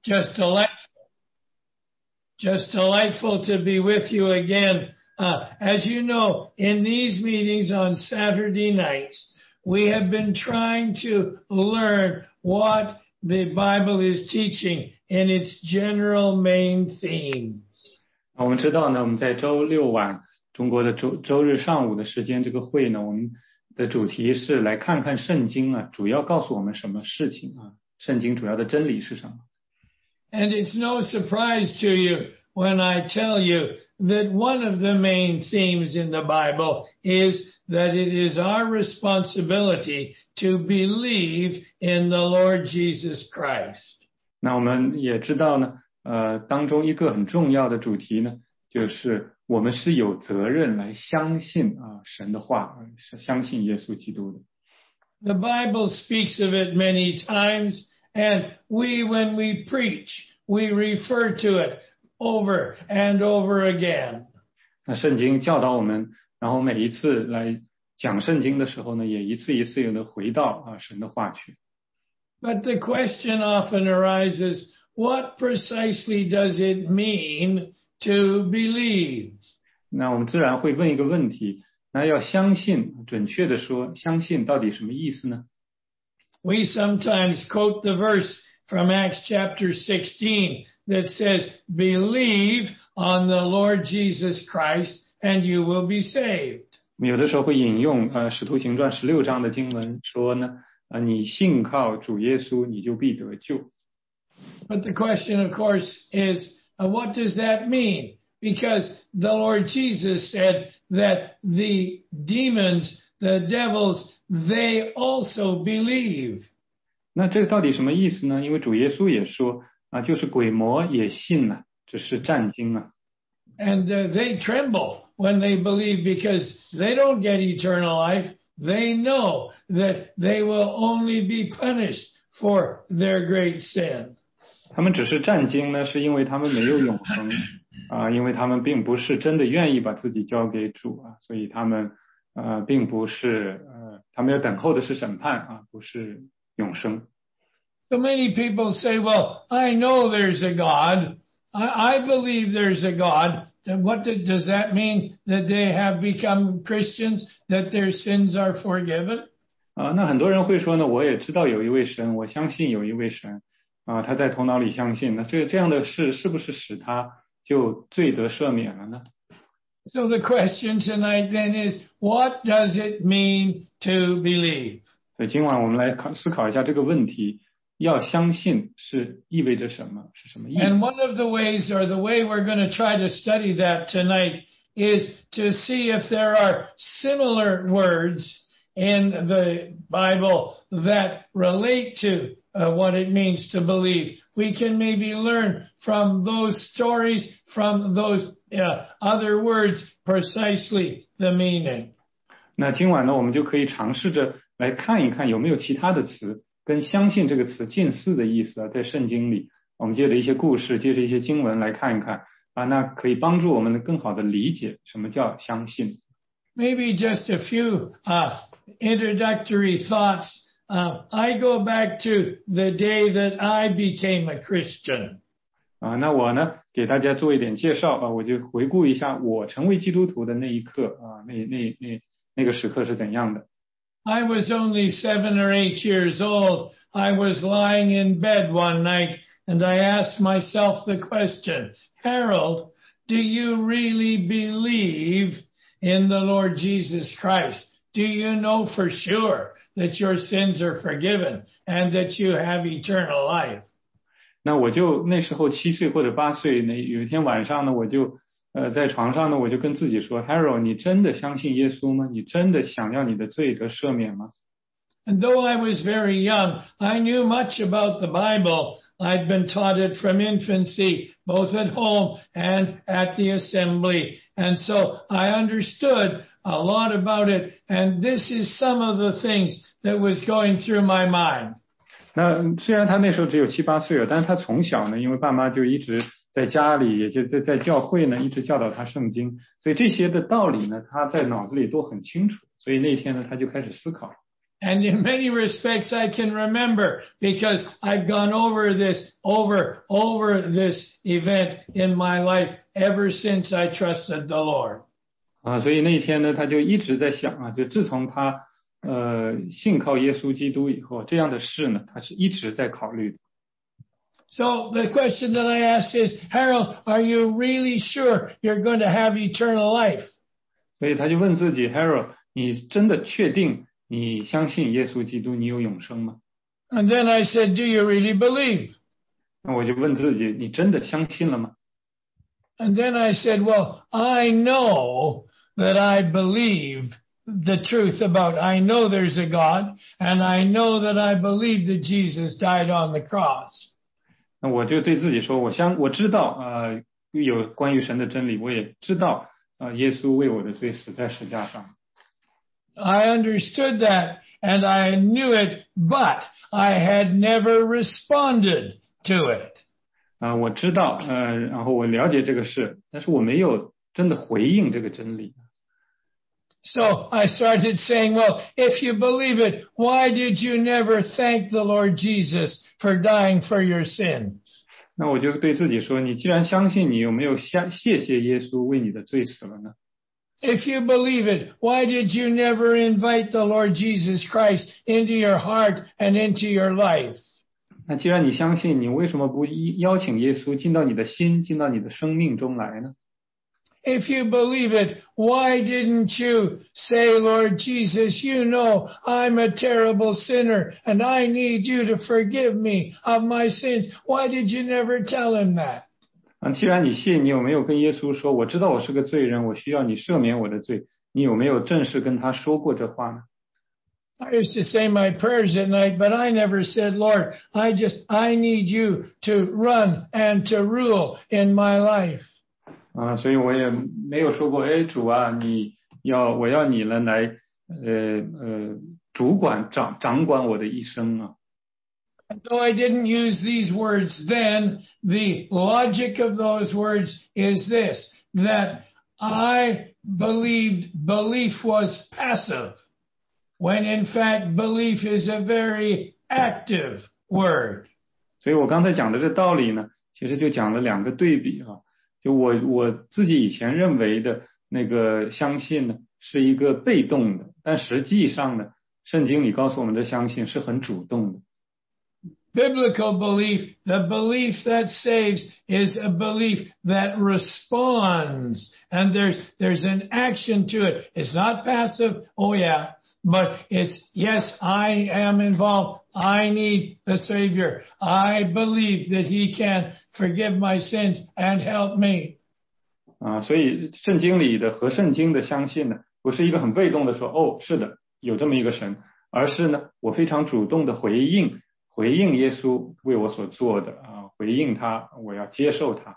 Just delightful to be with you again. As you know, in these meetings on Saturday nights, we have been trying to learn what the Bible is teaching in its general main themes. 我们知道呢，我们在周六晚中国的周日上午的时间这个会呢，我们的主题是来看看圣经啊，主要告诉我们什么事情啊？圣经主要的真理是什么？ And it's no surprise to you when I tell you that one of the main themes in the Bible is that it is our responsibility to believe in the Lord Jesus Christ. 那我们也知道呢，当中一个很重要的主题呢，就是我们是有责任来相信啊神的话，相信耶稣基督的。 The Bible speaks of it many times, and when we preach, we refer to it over and over again. 那圣经教导我们，然后每一次来讲圣经的时候呢，也一次一次的回到神的话去。 But the question often arises, what precisely does it mean to believe? 那我们自然会问一个问题，那要相信，准确的说，相信到底什么意思呢？ We sometimes quote the verse from Acts chapter 16 that says, believe on the Lord Jesus Christ and you will be saved. 我们有的时候会引用使徒行传16章的经文说呢，你信靠主耶稣，你就必得救。 But the question, of course, is what does that mean? Because the Lord Jesus said that the demons, the devils, they also believe. 那这到底什么意思呢？因为主耶稣也说就是鬼魔也信啊，只是战惊啊。 And they tremble when they believe because they don't get eternal life. They know that they will only be punished for their great sin. 他们只是战惊呢，是因为他们没有永恒因为他们并不是真的愿意把自己交给主啊，所以他们并不是他们要等候的是审判不是永生。 So many people say, well, I know there's a God. I believe there's a God. And what does that mean? That they have become Christians, that their sins are forgiven? 那很多人会说呢，我也知道有一位神，我相信有一位神他在头脑里相信，那这样的事是不是使他就罪得赦免了呢？ So the question tonight then is, what does it mean to believe? 所以今晚我们来思考一下这个问题，要相信是意味着什么，是什么意思？ And one of the ways, or the way we're going to try to study that tonight, is to see if there are similar words in the Bible that relate to what it means to believe. We can maybe learn from those stories, from those other words, precisely the meaning. 那今晚呢，我们就可以尝试着来看一看有没有其他的词跟相信这个词近似的意思在圣经里。我们借着一些故事，借着一些经文来看一看那可以帮助我们更好的理解什么叫相信。 Maybe just a few introductory thoughts. I go back to the day that I became a Christian. 那我呢给大家做一点介绍我就回顾一下我成为基督徒的那一刻那个时刻是怎样的。 I was only 7 or 8 years old. I was lying in bed one night and I asked myself the question, Harold, do you really believe in the Lord Jesus Christ? Do you know for sure that your sins are forgiven and that you have eternal life? 那我就那时候7岁或者8岁，有一天晚上呢，我就在床上呢，我就跟自己说 Harold 你真的相信耶稣吗？你真的想要你的罪得赦免吗？ And though I was very young, I knew much about the Bible. I'd been taught it from infancy, both at home and at the assembly. And so I understood a lot about it. And this is some of the things that was going through my mind. 那虽然他那时候只有7、8岁了，但是他从小呢，因为爸妈就一直在家里，也就在教会呢，一直教导他圣经，所以这些的道理呢，他在脑子里都很清楚。所以那天呢，他就开始思考。 And in many respects, I can remember because I've gone over this event in my life ever since I trusted the Lord. 所以那一天呢，他就一直在想就自从他信靠耶稣基督以后，这样的事呢，他是一直在考虑的。 So the question that I asked is, Harold, are you really sure you're going to have eternal life? 所以他就问自己 ，Harold， 你真的确定你相信耶稣基督，你有永生吗？ And then I said, do you really believe? 那我就问自己，你真的相信了吗？ And then I said, well, I know that I believe the truth about, I know there's a God, and I know that I believe that Jesus died on the cross. 那我就对自己说，我知道有关于神的真理，我也知道耶稣为我的罪死在十架上。 I understood that and I knew it, but I had never responded to it. 我知道然后我了解这个事，但是我没有真的回应这个真理。 So I started saying, well, if you believe it, why did you never thank the Lord Jesus for dying for your sins? 那我就对自己说，你既然相信，你有没有谢谢耶稣为你的罪死了呢？ If you believe it, why did you never invite the Lord Jesus Christ into your heart and into your life? 那既然你相信，你为什么不邀请耶稣进到你的心，进到你的生命中来呢？ If you believe it, why didn't you say, Lord Jesus, you know I'm a terrible sinner and I need you to forgive me of my sins. Why did you never tell him that? 既然你信，你有没有跟耶稣说，我知道我是个罪人，我需要你赦免我的罪？你有没有正式跟他说过这话呢？ I used to say my prayers at night, but I never said, Lord, I need you to run and to rule in my life. 所以我也没有说过，主啊，我要你来主管掌管我的一生啊。 Though I didn't use these words then, the logic of those words is this, that I believed belief was passive, when in fact belief is a very active word. 所以我刚才讲的这道理呢，其实就讲了两个对比啊。就我自己以前认为的那个相信呢，是一个被动的，但实际上呢，圣经里告诉我们的相信是很主动的。 Biblical belief, the belief that saves, is a belief that responds, and there's an action to it. It's not passive, oh yeah, but it's, yes, I am involved. I need the Savior. I believe that He can forgive my sins and help me. 所以圣经里的和圣经的相信呢，不是一个很被动的说，是的，有这么一个神，而是呢，我非常主动的回应耶稣为我所做的回应他，我要接受他。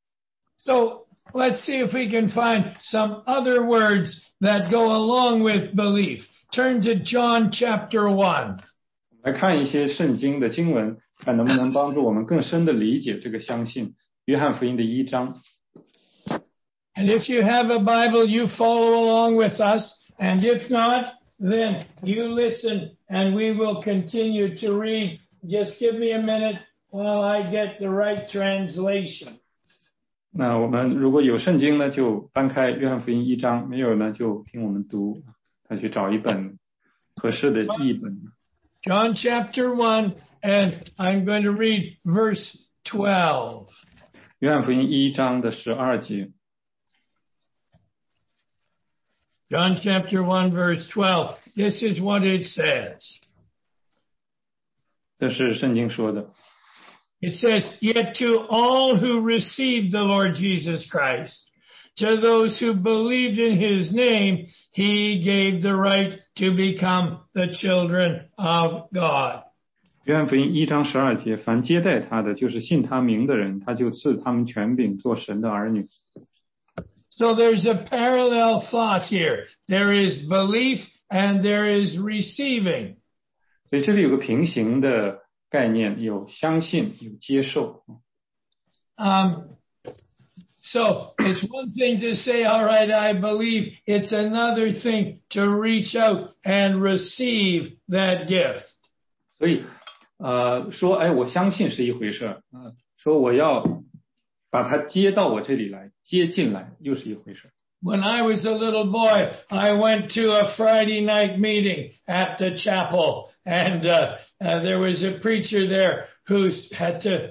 So let's see if we can find some other words that go along with belief. Turn to John chapter 1. 来看一些圣经的经文，看能不能帮助我们更深的理解这个相信。约翰福音的1章。 And if you have a Bible, you follow along with us. And if not, then you listen and we will continue to read. Just give me a minute while I get the right translation. 那我们如果有圣经呢，就翻开约翰福音1章；没有呢，就听我们读，再去找一本合适的译本。 John chapter 1, and I'm going to read verse 12. 约翰福音1章的12节。 John chapter 1, verse 12. This is what it says. 这是圣经说的。 It says, yet to all who received the Lord Jesus Christ, to those who believed in His name, He gave the right to become the children of God. 约翰福音1章12节，凡接待他的，就是信他名的人，他就赐他们权柄做神的儿女。 So there's a parallel thought here. There is belief and there is receiving. 所以这里有个平行的概念，有相信，有接受。 So it's one thing to say, all right, I believe. It's another thing to reach out and receive that gift. 所以说哎我相信是一回事，说我要把它接到我这里来，接进来又是一回事。 When I was a little boy, I went to a Friday night meeting at the chapel, and there was a preacher there who had to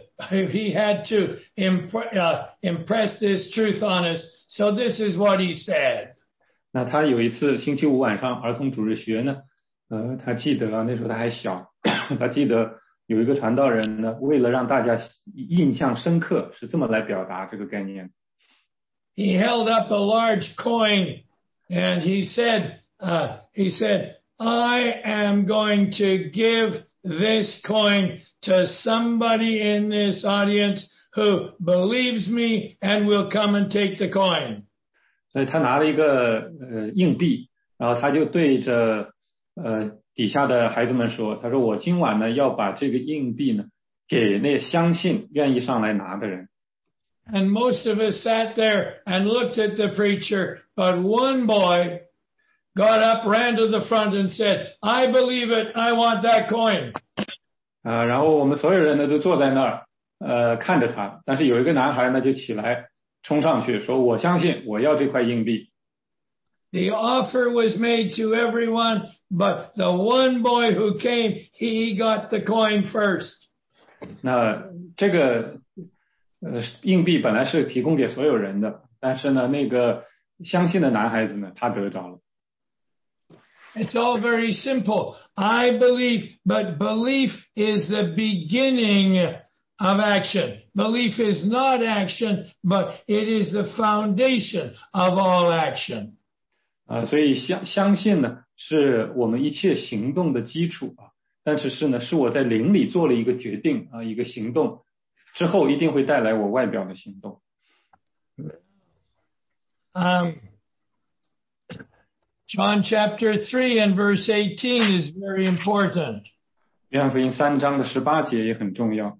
impress this truth on us. So this is what he said. 那他有一次星期五晚上儿童主日学呢，他记得那时候他还小，他记得有一个传道人呢，为了让大家印象深刻，是这么来表达这个概念。 He held up a large coin and he said, I am going to give this coin to somebody in this audience who believes me and will come and take the coin. 所以他拿了一个硬币，然后他就对着底下的孩子们说，他说我今晚呢要把这个硬币呢给那相信愿意上来拿的人。 And most of us sat there and looked at the preacher, but one boy got up, ran to the front and said, I believe it, I want that coin. 然后我们所有人呢都坐在那儿看着他，但是有一个男孩呢就起来冲上去说我相信，我要这块硬币。 The offer was made to everyone, but the one boy who came, he got the coin first. 那这个硬币本来是提供给所有人的，但是呢，那个相信的男孩子呢，他得着了。 It's all very simple. I believe, but belief is the beginning of action. Belief is not action, but it is the foundation of all action. 所以相信呢，是我们一切行动的基础啊。但是呢，是我在灵里做了一个决定啊，一个行动。之后一定会带来我外表的行动。 John chapter 3 and verse 18 is very important. 约翰福音3章的18节也很重要。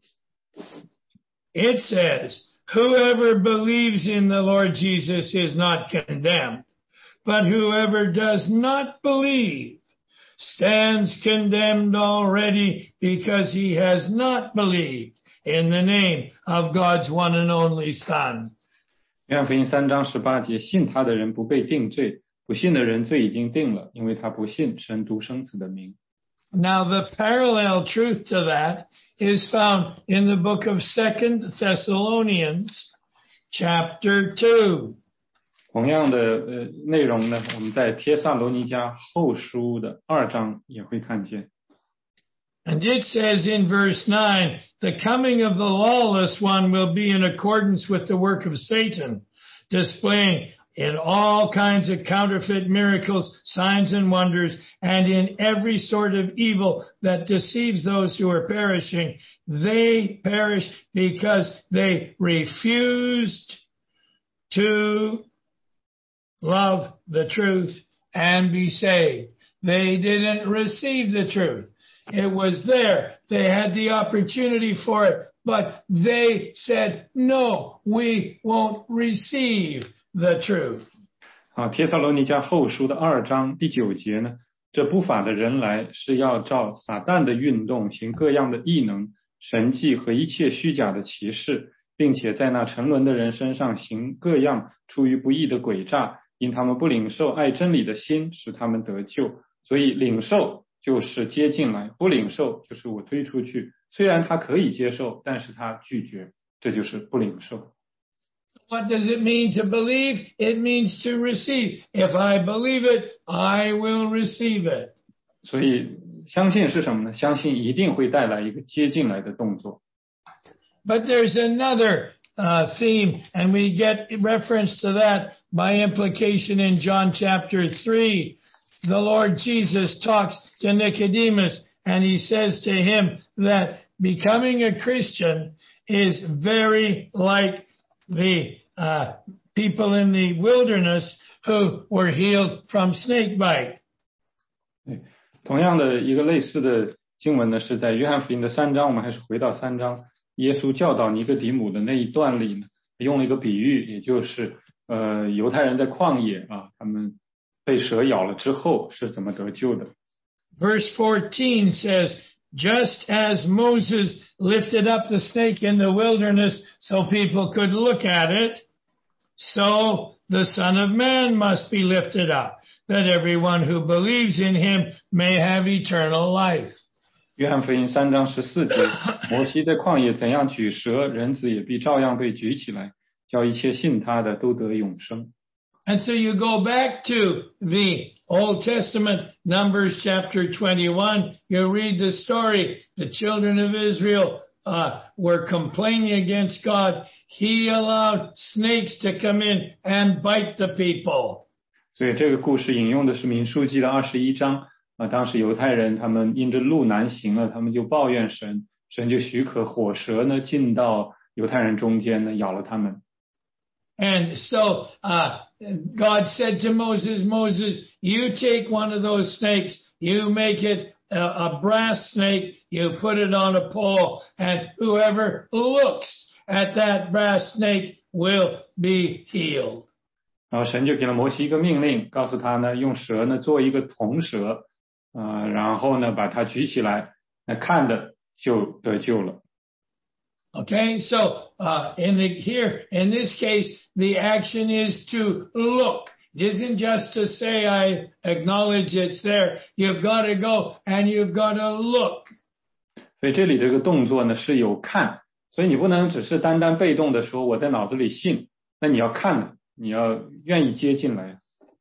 It says, whoever believes in the Lord Jesus is not condemned, but whoever does not believe stands condemned already because he has not believed in the name of God's one and only Son. 约翰福音3章18节，信他的人不被定罪，不信的人罪已经定了，因为他不信神独生子的名。 Now the parallel truth to that is found in the book of 2 Thessalonians chapter 2. 同样的内容呢，我们在帖撒罗尼迦后书的2章也会看见。 And it says in verse 9, the coming of the lawless one will be in accordance with the work of Satan, displaying in all kinds of counterfeit miracles, signs and wonders, and in every sort of evil that deceives those who are perishing. They perish because they refused to love the truth and be saved. They didn't receive the truth. It was there. They had the opportunity for it, but they said, no, we won't receive the truth. 帖撒罗尼迦后书的2章第9节呢，这不法的人来是要照撒旦的运动行各样的异能、神迹和一切虚假的奇事，并且在那沉沦的人身上行各样出于不义的诡诈，因他们不领受爱真理的心，使他们得救。所以领受就是接进来，不领受就是我推出去。虽然他可以接受，但是他拒绝，这就是不领受。 What does it mean to believe? It means to receive. If I believe it, I will receive it. 所以相信是什么呢？相信一定会带来一个接进来的动作。 But there's another theme, and we get reference to that by implication in John chapter 3. The Lord Jesus talks to Nicodemus, and he says to him that becoming a Christian is very like the people in the wilderness who were healed from snake bite. 同样的一个类似的经文呢，是在约翰福音的3章，我们还是回到3章，耶稣教导尼哥底母的那一段里呢， 用了一个比喻，也就是犹太人在旷野啊，他们被蛇咬了之后是怎么得救的。 Verse 14 says, just as Moses lifted up the snake in the wilderness so people could look at it, so the Son of Man must be lifted up, that everyone who believes in him may have eternal life. 约翰福音3章14节，摩西在旷野怎样举蛇，人子也必照样被举起来，叫一切信他的都得永生。 And so you go back to the Old Testament, Numbers chapter 21, you read the story, the children of Israel were complaining against God. He allowed snakes to come in and bite the people. 所以这个故事引用的是民数记的21章啊，当时犹太人他们因着路难行了，他们就抱怨神，神就许可火蛇呢进到犹太人中间呢，咬了他们。 And so God said to Moses, Moses, you take one of those snakes, you make it a brass snake, you put it on a pole, and whoever looks at that brass snake will be healed. 然后神就给了摩西一个命令，告诉他呢，用蛇呢做一个铜蛇，然后呢把它举起来，那看的就得救了。 Okay, so here in this case, the action is to look. It isn't just to say I acknowledge it's there. You've got to go and you've got to look. 所以这里这个动作呢是有看，所以你不能只是单单被动的说我在脑子里信，那你要看的，你要愿意接进来。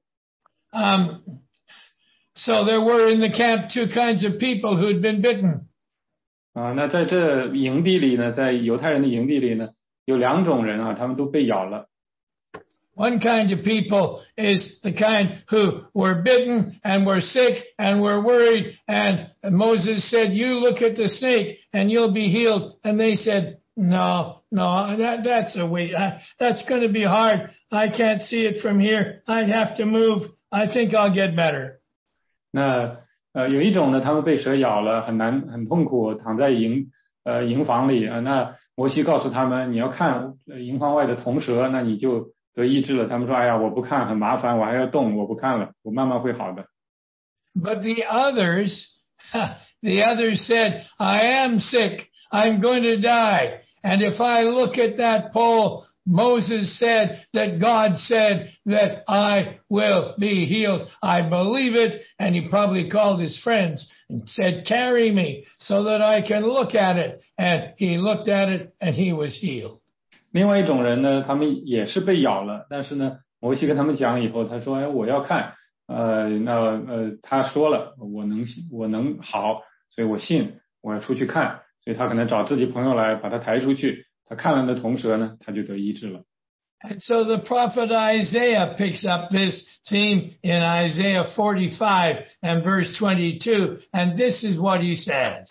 So there were in the camp two kinds of people who'd been bitten. 那在这营地里呢，在犹太人的营地里呢，有2种人啊，他们都被咬了。 One kind of people is the kind who were bitten and were sick and were worried. And Moses said, you look at the snake and you'll be healed. And they said, no, that's a way. That's going to be hard. I can't see it from here. I'd have to move. I think I'll get better. 那有一种呢，他们被蛇咬了，很痛苦，躺在营房里啊。那摩西告诉他们，你要看营房外的铜蛇，那你就得医治了。他们说，哎呀，我不看，很麻烦，我还要动，我不看了，我慢慢会好的。 But the others said, I am sick. I'm going to die. And if I look at that pole, Moses said that God said that I will be healed. I believe it. And he probably called his friends and said, carry me so that I can look at it. And he looked at it and he was healed. 另外一种人呢，他们也是被咬了，但是呢，摩西跟他们讲以后，他说，哎，我要看，他说了，我能好，所以我信，我要出去看，所以他可能找自己朋友来把他抬出去。他看了那铜蛇呢，他就得医治了。 And so the prophet Isaiah picks up this theme in Isaiah 45 and verse 22, and this is what he says.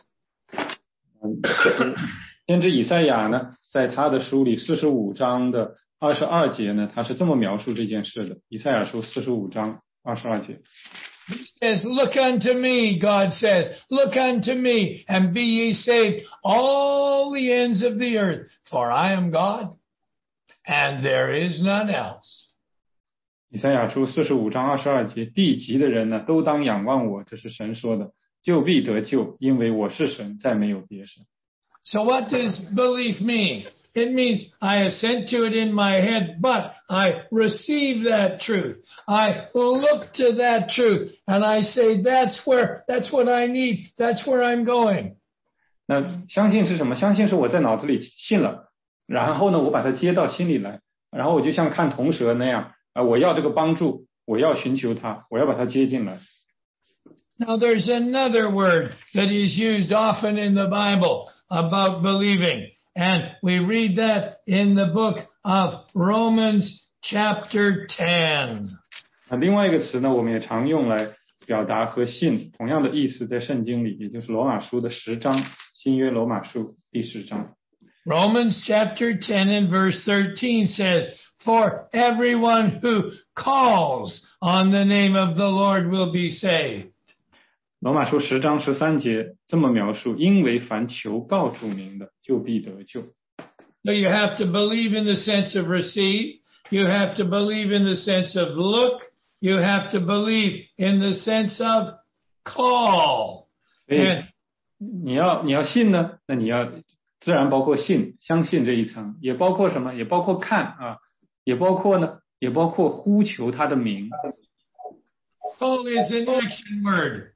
先知以赛亚呢，在他的书里45章的22节呢，他是这么描述这件事的。以赛亚书45章22节。 He says, look unto me, God says, look unto me, and be ye saved, all the ends of the earth, for I am God, and there is none else. 以赛亚书45章22节，地极的人呢，都当仰望我，这是神说的，就必得救，因为我是神，再没有别神。 So what does belief mean? It means I assent to it in my head, but I receive that truth. I look to that truth and I say, that's what I need. That's where I'm going. 那相信是什么？相信是我在脑子里信了，然后呢，我把它接到心里来，然后我就像看铜蛇那样，我要这个帮助，我要寻求它，我要把它接进来。 Now there's another word that is used often in the Bible about believing. And we read that in the book of Romans chapter 10. 另外一个词呢，我们也常用来表达和信同样的意思，在圣经里，也就是罗马书的10章，新约罗马书第10章。 Romans chapter 10 and verse 13 says, for everyone who calls on the name of the Lord will be saved. 罗马书10章13节这么描述，因为凡求告主名的，就必得救。 So you have to believe in the sense of receive. You have to believe in the sense of look. You have to believe in the sense of call. 所以你要信呢，那你要自然包括信，相信这一层，也包括什么？也包括看啊，也包括呼求他的名。 Call is an action word.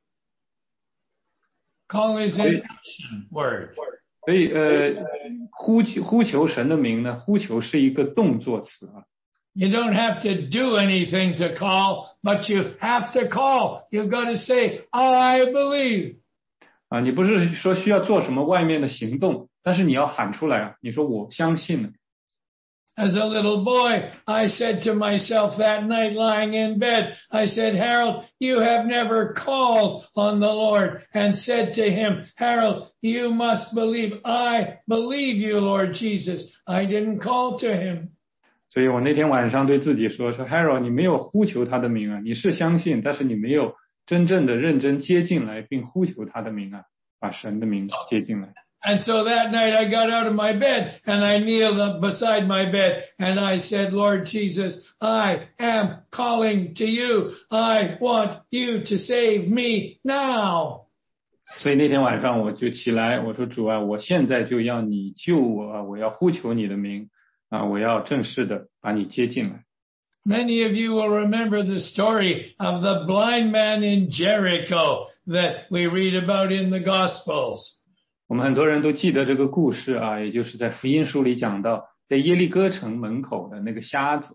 Call is an action word. 所以呼求神的名呢，呼求是一个动作词啊。 You don't have to do anything to call, but you have to call. You've got to say, I believe. 啊，你不是说需要做什么外面的行动，但是你要喊出来啊！你说我相信了。 As a little boy, I said to myself that night lying in bed, I said, Harold, you have never called on the Lord and said to him, Harold, you must believe. I believe you, Lord Jesus. I didn't call to him. 所以我那天晚上对自己说 Harold, 你没有呼求他的名啊，你是相信，但是你没有真正的认真接进来并呼求他的名啊，把神的名接进来。 And so that night I got out of my bed and I kneeled up beside my bed and I said, Lord Jesus, I am calling to you. I want you to save me now. 所以那天晚上我就起来，我说主啊，我现在就要你救我，我要呼求你的名啊，我要正式的把你接进来。 Many of you will remember the story of the blind man in Jericho that we read about in the Gospels. 我们很多人都记得这个故事啊，也就是在福音书里讲到，在耶利哥城门口的那个瞎子。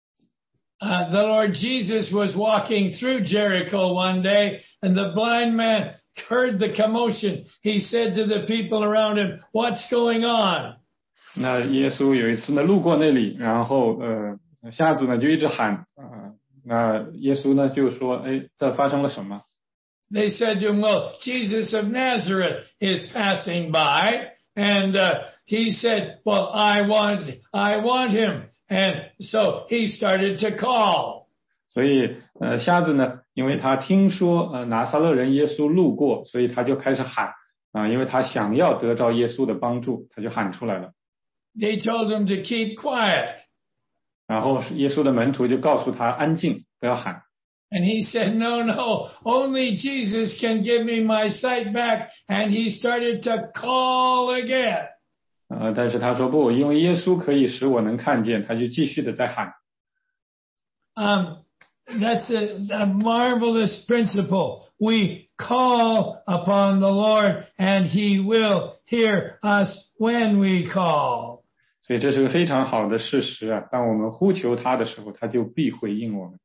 The Lord Jesus was walking through Jericho one day, and the blind man heard the commotion. He said to the people around him, "What's going on?" 那耶稣有一次呢路过那里，然后瞎子呢就一直喊那耶稣呢就说，哎，这发生了什么？ They said to him, well, Jesus of Nazareth is passing by. And he said, well, I want him. And so he started to call. 所以瞎子呢，因为他听说拿撒勒人耶稣路过，所以他就开始喊因为他想要得着耶稣的帮助，他就喊出来了。 They told him to keep quiet. 然后耶稣的门徒就告诉他安静，不要喊。 And he said, no, only Jesus can give me my sight back. And he started to call again. 但是他说不，因为耶稣可以使我能看见，他就继续的在喊。 That's a marvelous principle. We call upon the Lord and he will hear us when we call. 所以这是个非常好的事实啊！当我们呼求他的时候，他就必回应我们。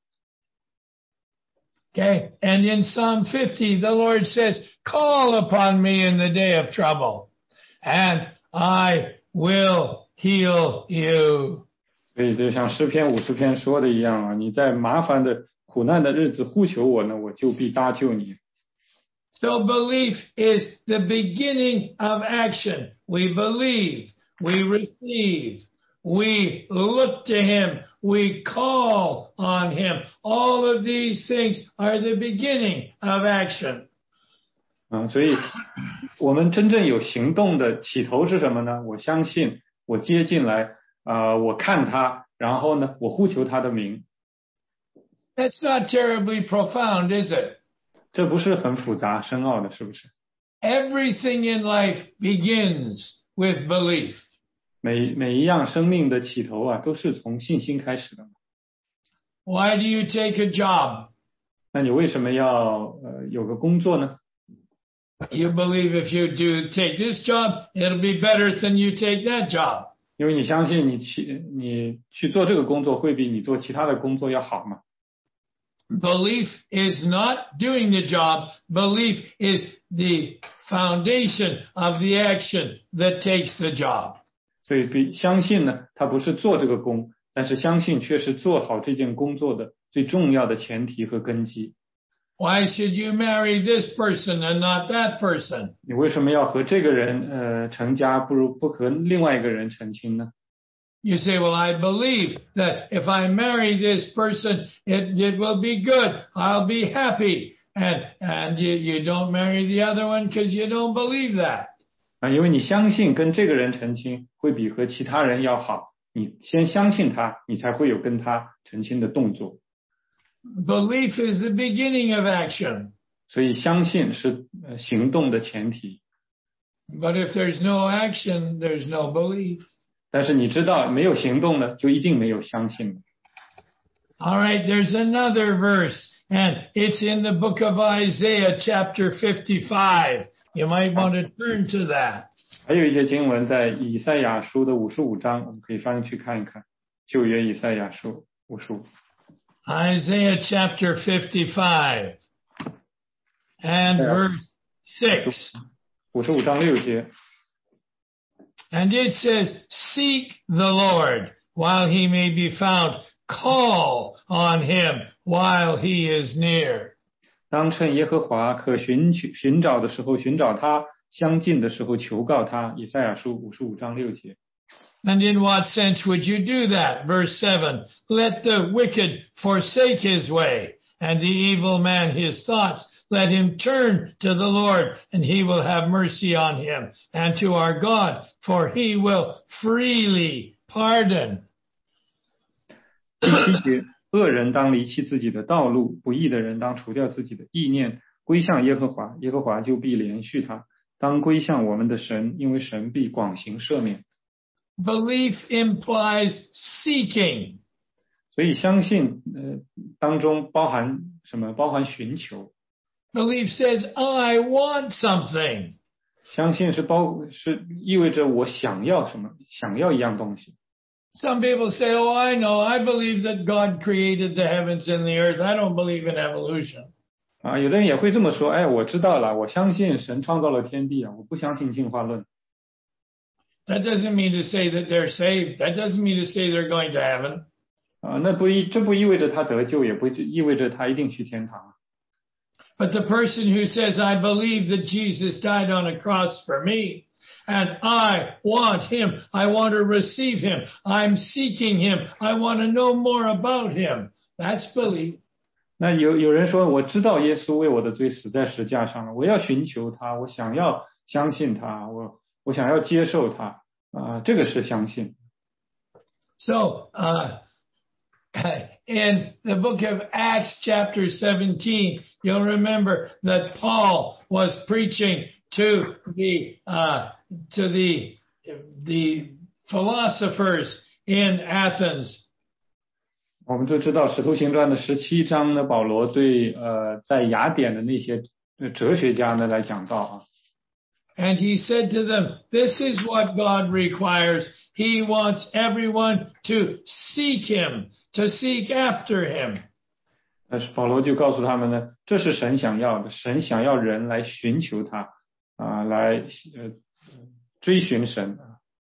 Okay, and in Psalm 50, the Lord says, call upon me in the day of trouble, and I will heal you. 所以就像诗篇50篇说的一样啊，你在麻烦的苦难的日子呼求我呢，我就必搭救你。 So belief is the beginning of action. We believe, we receive, we look to him, we call on him. All of these things are the beginning of action. 所以我们真正有行动的起头是什么呢？我相信，我接进来我看他，然后呢，我呼求他的名。 That's not terribly profound, is it? 这不是很复杂深奥的，是不是？ Everything in life begins with belief. 每一样生命的起头都是从信心开始的。 Why do you take a job? 那你为什么要有个工作呢？ You believe if you do take this job, it'll be better than you take that job. 因为你相信你去做这个工作会比你做其他的工作要好嘛。 Belief is not doing the job. Belief is the foundation of the action that takes the job. 所以相信呢，它不是做这个工，但是相信却是做好这件工作的最重要的前提和根基。 Why should you marry this person and not that person? 你为什么要和这个人成家，不和另外一个人成亲呢？ You say, well, I believe that if I marry this person, it will be good. I'll be happy. And you don't marry the other one because you don't believe that. 因为你相信跟这个人成亲会比和其他人要好，你先相信他，你才会有跟他成亲的动作。 Belief is the beginning of action. 所以相信是行动的前提。 But if there's no action, there's no belief. 但是你知道没有行动呢，就一定没有相信了。 All right, there's another verse, and it's in the book of Isaiah, chapter 55. You might want to turn to that. 还有一些经文在以赛亚书的55章，我们可以翻去看一看。旧约以赛亚书55。 Isaiah chapter 55 and verse 6. 55章6节。 And it says, seek the Lord while he may be found. Call on him while he is near. 当趁耶和华可寻找的时候寻找他，相近的时候求告他。以赛亚书55章6节。 And in what sense would you do that? Verse 7, let the wicked forsake his way, and the evil man his thoughts. Let him turn to the Lord, and he will have mercy on him, and to our God, for he will freely pardon. 第7节，恶人当离弃自己的道路，不义的人当除掉自己的意念，归向耶和华，耶和华就必怜恤他。当归向我们的神，因为神必广行赦免。 Belief implies seeking. 所以相信当中包含什么？包含寻求。 Belief says, I want something. 相信是意味着我想要什么，想要一样东西。 Some people say, oh, I know, I believe that God created the heavens and the earth. I don't believe in evolution. 有的人也会这么说，我知道了，我相信神创造了天地啊，我不相信进化论。 That doesn't mean to say that they're saved. That doesn't mean to say they're going to heaven. 这不意味着他得救，也不意味着他一定去天堂。 But the person who says, I believe that Jesus died on a cross for me, and I want him, I want to receive him, I'm seeking him, I want to know more about him. That's belief. 那有人说，我知道耶稣为我的罪死在十字架上了，我要寻求他，我想要相信他，我想要接受他，这个是相信。 So, in the book of Acts chapter 17, you'll remember that Paul was preaching to the philosophers in Athens. 我们就知道《使徒行传》的17章呢，保罗对在雅典的那些哲学家呢来讲道啊。 And he said to them, this is what God requires. He wants everyone to seek him, to seek after him. 但是保罗就告诉他们呢，这是神想要的，神想要人来寻求他来追寻神。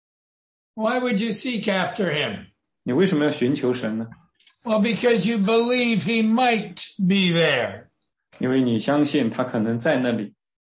Why would you seek after him? 你为什么要寻求神呢？ Well, because you believe he might be there. 因为你相信他可能在那里。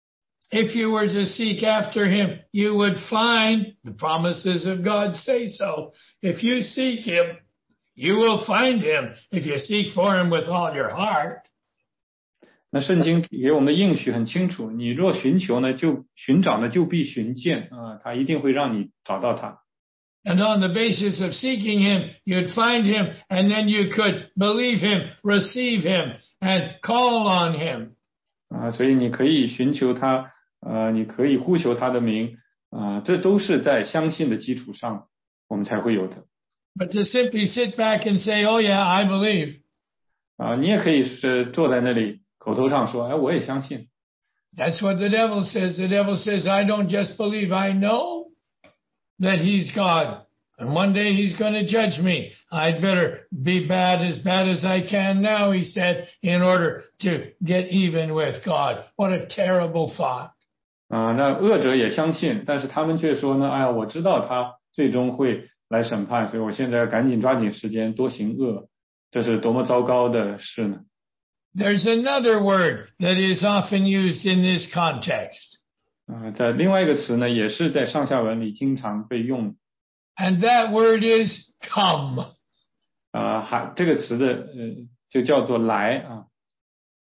If you were to seek after him, you would find the promises of God say so. If you seek him, you will find him. If you seek for him with all your heart. 那圣经给我们的应许很清楚，你若寻求呢，就寻找呢，就必寻见他一定会让你找到他。 And on the basis of seeking him, you'd find him, and then you could believe him, receive him, and call on him. 所以你可以寻求他，你可以呼求他的名，这都是在相信的基础上，我们才会有的。 But to simply sit back and say, "Oh yeah, I believe." 你也可以是坐在那里口头上说，我也相信。 That's what the devil says. The devil says, "I don't just believe, I know that he's God. And one day he's going to judge me. I'd better be bad as I can now," he said, in order to get even with God. What a terrible thought. 那恶者也相信，但是他们却说呢，我知道他最终会来审判，所以我现在赶紧抓紧时间多行恶，这是多么糟糕的事呢？ There's another word that is often used in this context. 在另外一个词呢，也是在上下文里经常被用。 And that word is come. 这个词的就叫做来啊。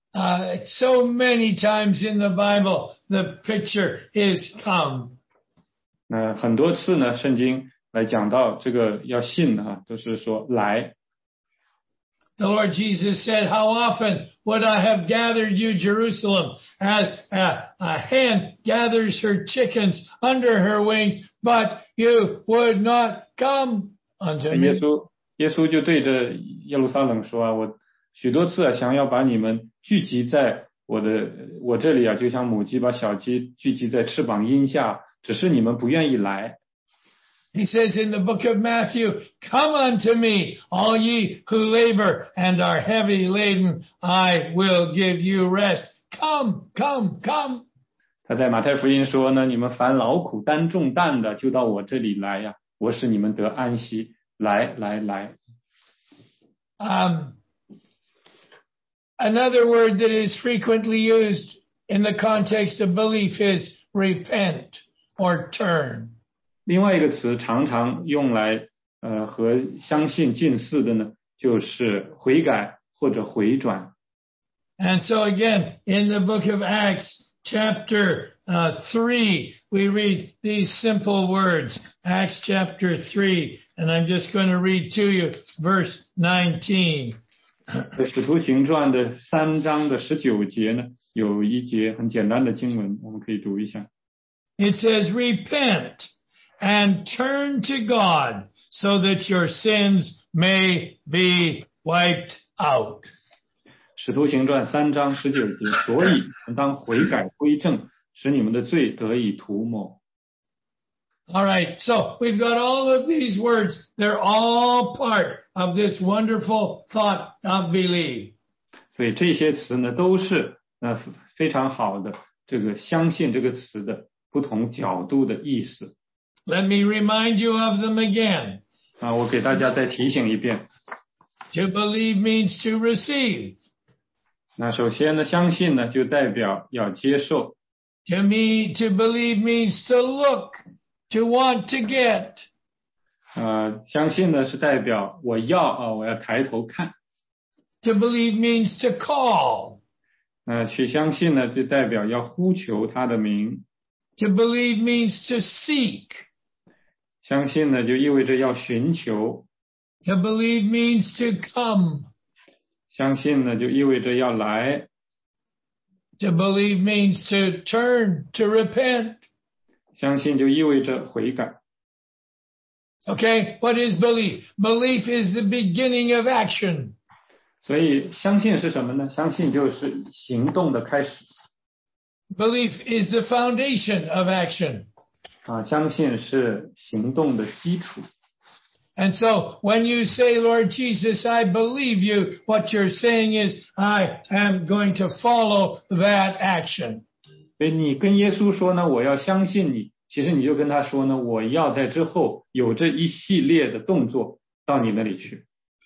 So many times in the Bible, the picture is come. 很多次呢，圣经来讲到这个要信啊，都是说来。 The Lord Jesus said, "How often would I have gathered you, Jerusalem, as a hen gathers her chickens under her wings, but you would not come unto me." 耶稣就对着耶路撒冷说啊，我许多次想要把你们聚集在我这里啊，就像母鸡把小鸡聚集在翅膀荫下，只是你们不愿意来。 He says in the book of Matthew, "Come unto me, all ye who labor and are heavy laden, I will give you rest." Come, come, come. 他在马太福音说呢，你们凡劳苦担重担的，就到我这里来呀，我使你们得安息。来。 Another word that is frequently used in the context of belief is repent or turn. 另外一个词常常用来和相信近似的呢，就是悔改或者回转。 And so again, in the book of Acts, chapter 3, we read these simple words. Acts chapter 3, and I'm just going to read to you verse 19. 在使徒行传的3章的19节呢，有一节很简单的经文，我们可以读一下。 It says, "Repent and turn to God so that your sins may be wiped out." 使徒行传3章19节，所以当悔改归正，使你们的罪得以涂抹。 All right, so we've got all of these words. They're all part of this wonderful thought of belief. 所以这些词呢，都是非常好的这个相信这个词的不同角度的意思。 Let me remind you of them again. 我给大家再提醒一遍。 To believe means to receive. 那首先呢，相信呢就代表要接受。 To believe means to look, to want to get. 相信呢是代表我要抬头看。 To believe means to call. 去相信呢就代表要呼求他的名。 To believe means to seek. 相信呢就意味着要寻求。 To believe means to come. 相信呢就意味着要来。 To believe means to turn, to repent. 相信就意味着悔改。 Okay, what is belief? Belief is the beginning of action. 所以相信是什么呢？相信就是行动的开始。 Belief is the foundation of action. 相信是行动的基础。 And so when you say, "Lord Jesus, I believe you," what you're saying is, I am going to follow that action. 所以你跟耶稣说呢，我要相信你，其实你就跟他说呢，我要在之后有这一系列的动作到你那里去。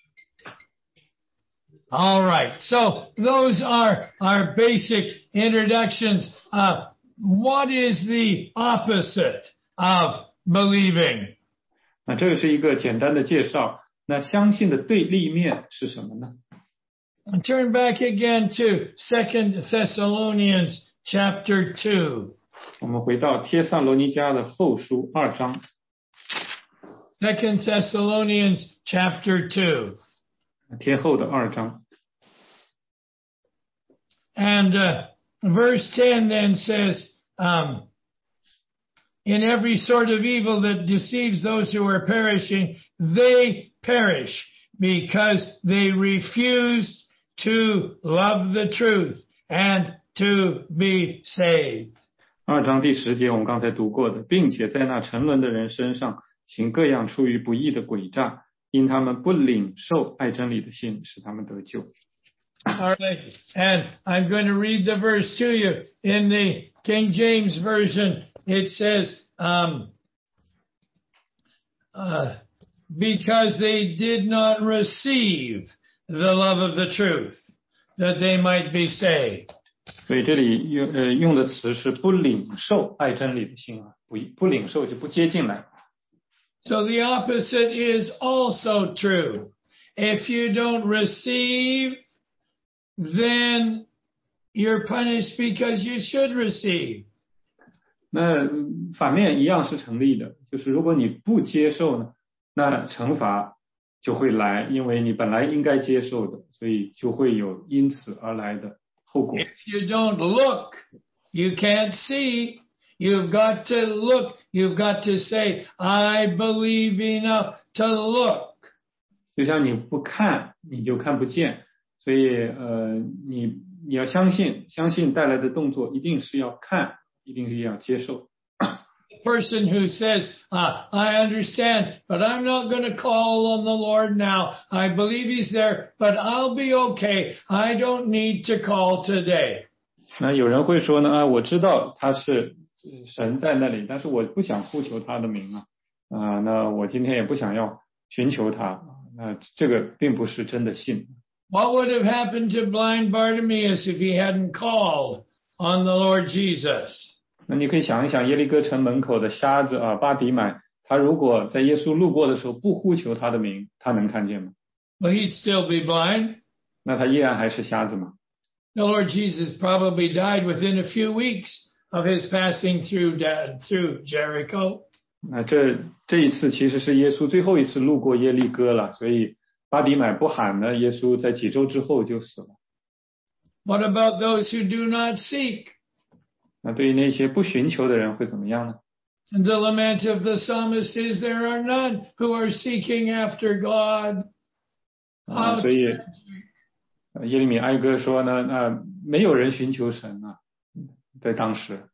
All right. So those are our basic introductions. What is the opposite of believing? 那这个是一个简单的介绍。那相信的对立面是什么呢？ Turn back again to 2 Thessalonians chapter 2. 我们回到帖撒罗尼迦的后书2章。 2 Thessalonians chapter 2. 帖后的2章。 And verse 10 then says, "In every sort of evil that deceives those who are perishing, they perish because they refuse to love the truth and to be saved." 2章第10节我们刚才读过的，并且在那沉沦的人身上行各样出于不义的诡诈，因他们不领受爱真理的信，使他们得救。 All right, and I'm going to read the verse to you. In the King James Version, it says, "Because they did not receive the love of the truth, that they might be saved." 所以这里用的词是不领受爱真理的信啊，不领受就不接进来。 So the opposite is also true. If you don't receive, then you're punished because you should receive. 那反面一样是成立的，就是如果你不接受呢，那惩罚就会来，因为你本来应该接受的，所以就会有因此而来的后果。 If you don't look, you can't see. You've got to look. You've got to say, I believe enough to look. 就像你不看，你就看不见，所以你要相信带来的动作一定是要看，一定是要接受。 The person who says, I understand, but I'm not going to call on the Lord now. I believe He's there, but I'll be okay. I don't need to call today. 那有人会说呢，我知道他是神在那里，但是我不想呼求他的名啊，那我今天也不想要寻求他，那这个并不是真的信。 What would have happened to blind Bartimaeus if he hadn't called on the Lord Jesus? 那你可以想一想，耶利哥城门口的瞎子巴底买，他如果在耶稣路过的时候不呼求他的名，他能看见吗？ Well, he'd still be blind. 那他依然还是瞎子吗？ The Lord Jesus probably died within a few weeks of his passing through Jericho. 那这一次其实是耶稣最后一次路过耶利哥了，所以巴底买不喊呢，耶稣在几周之后就死了。 What about those who do not seek? 那对于那些不寻求的人会怎么样呢？ And the lament of the psalmist is there are none who are seeking after God. 所以耶利米哀歌说呢，没有人寻求神啊，在当时。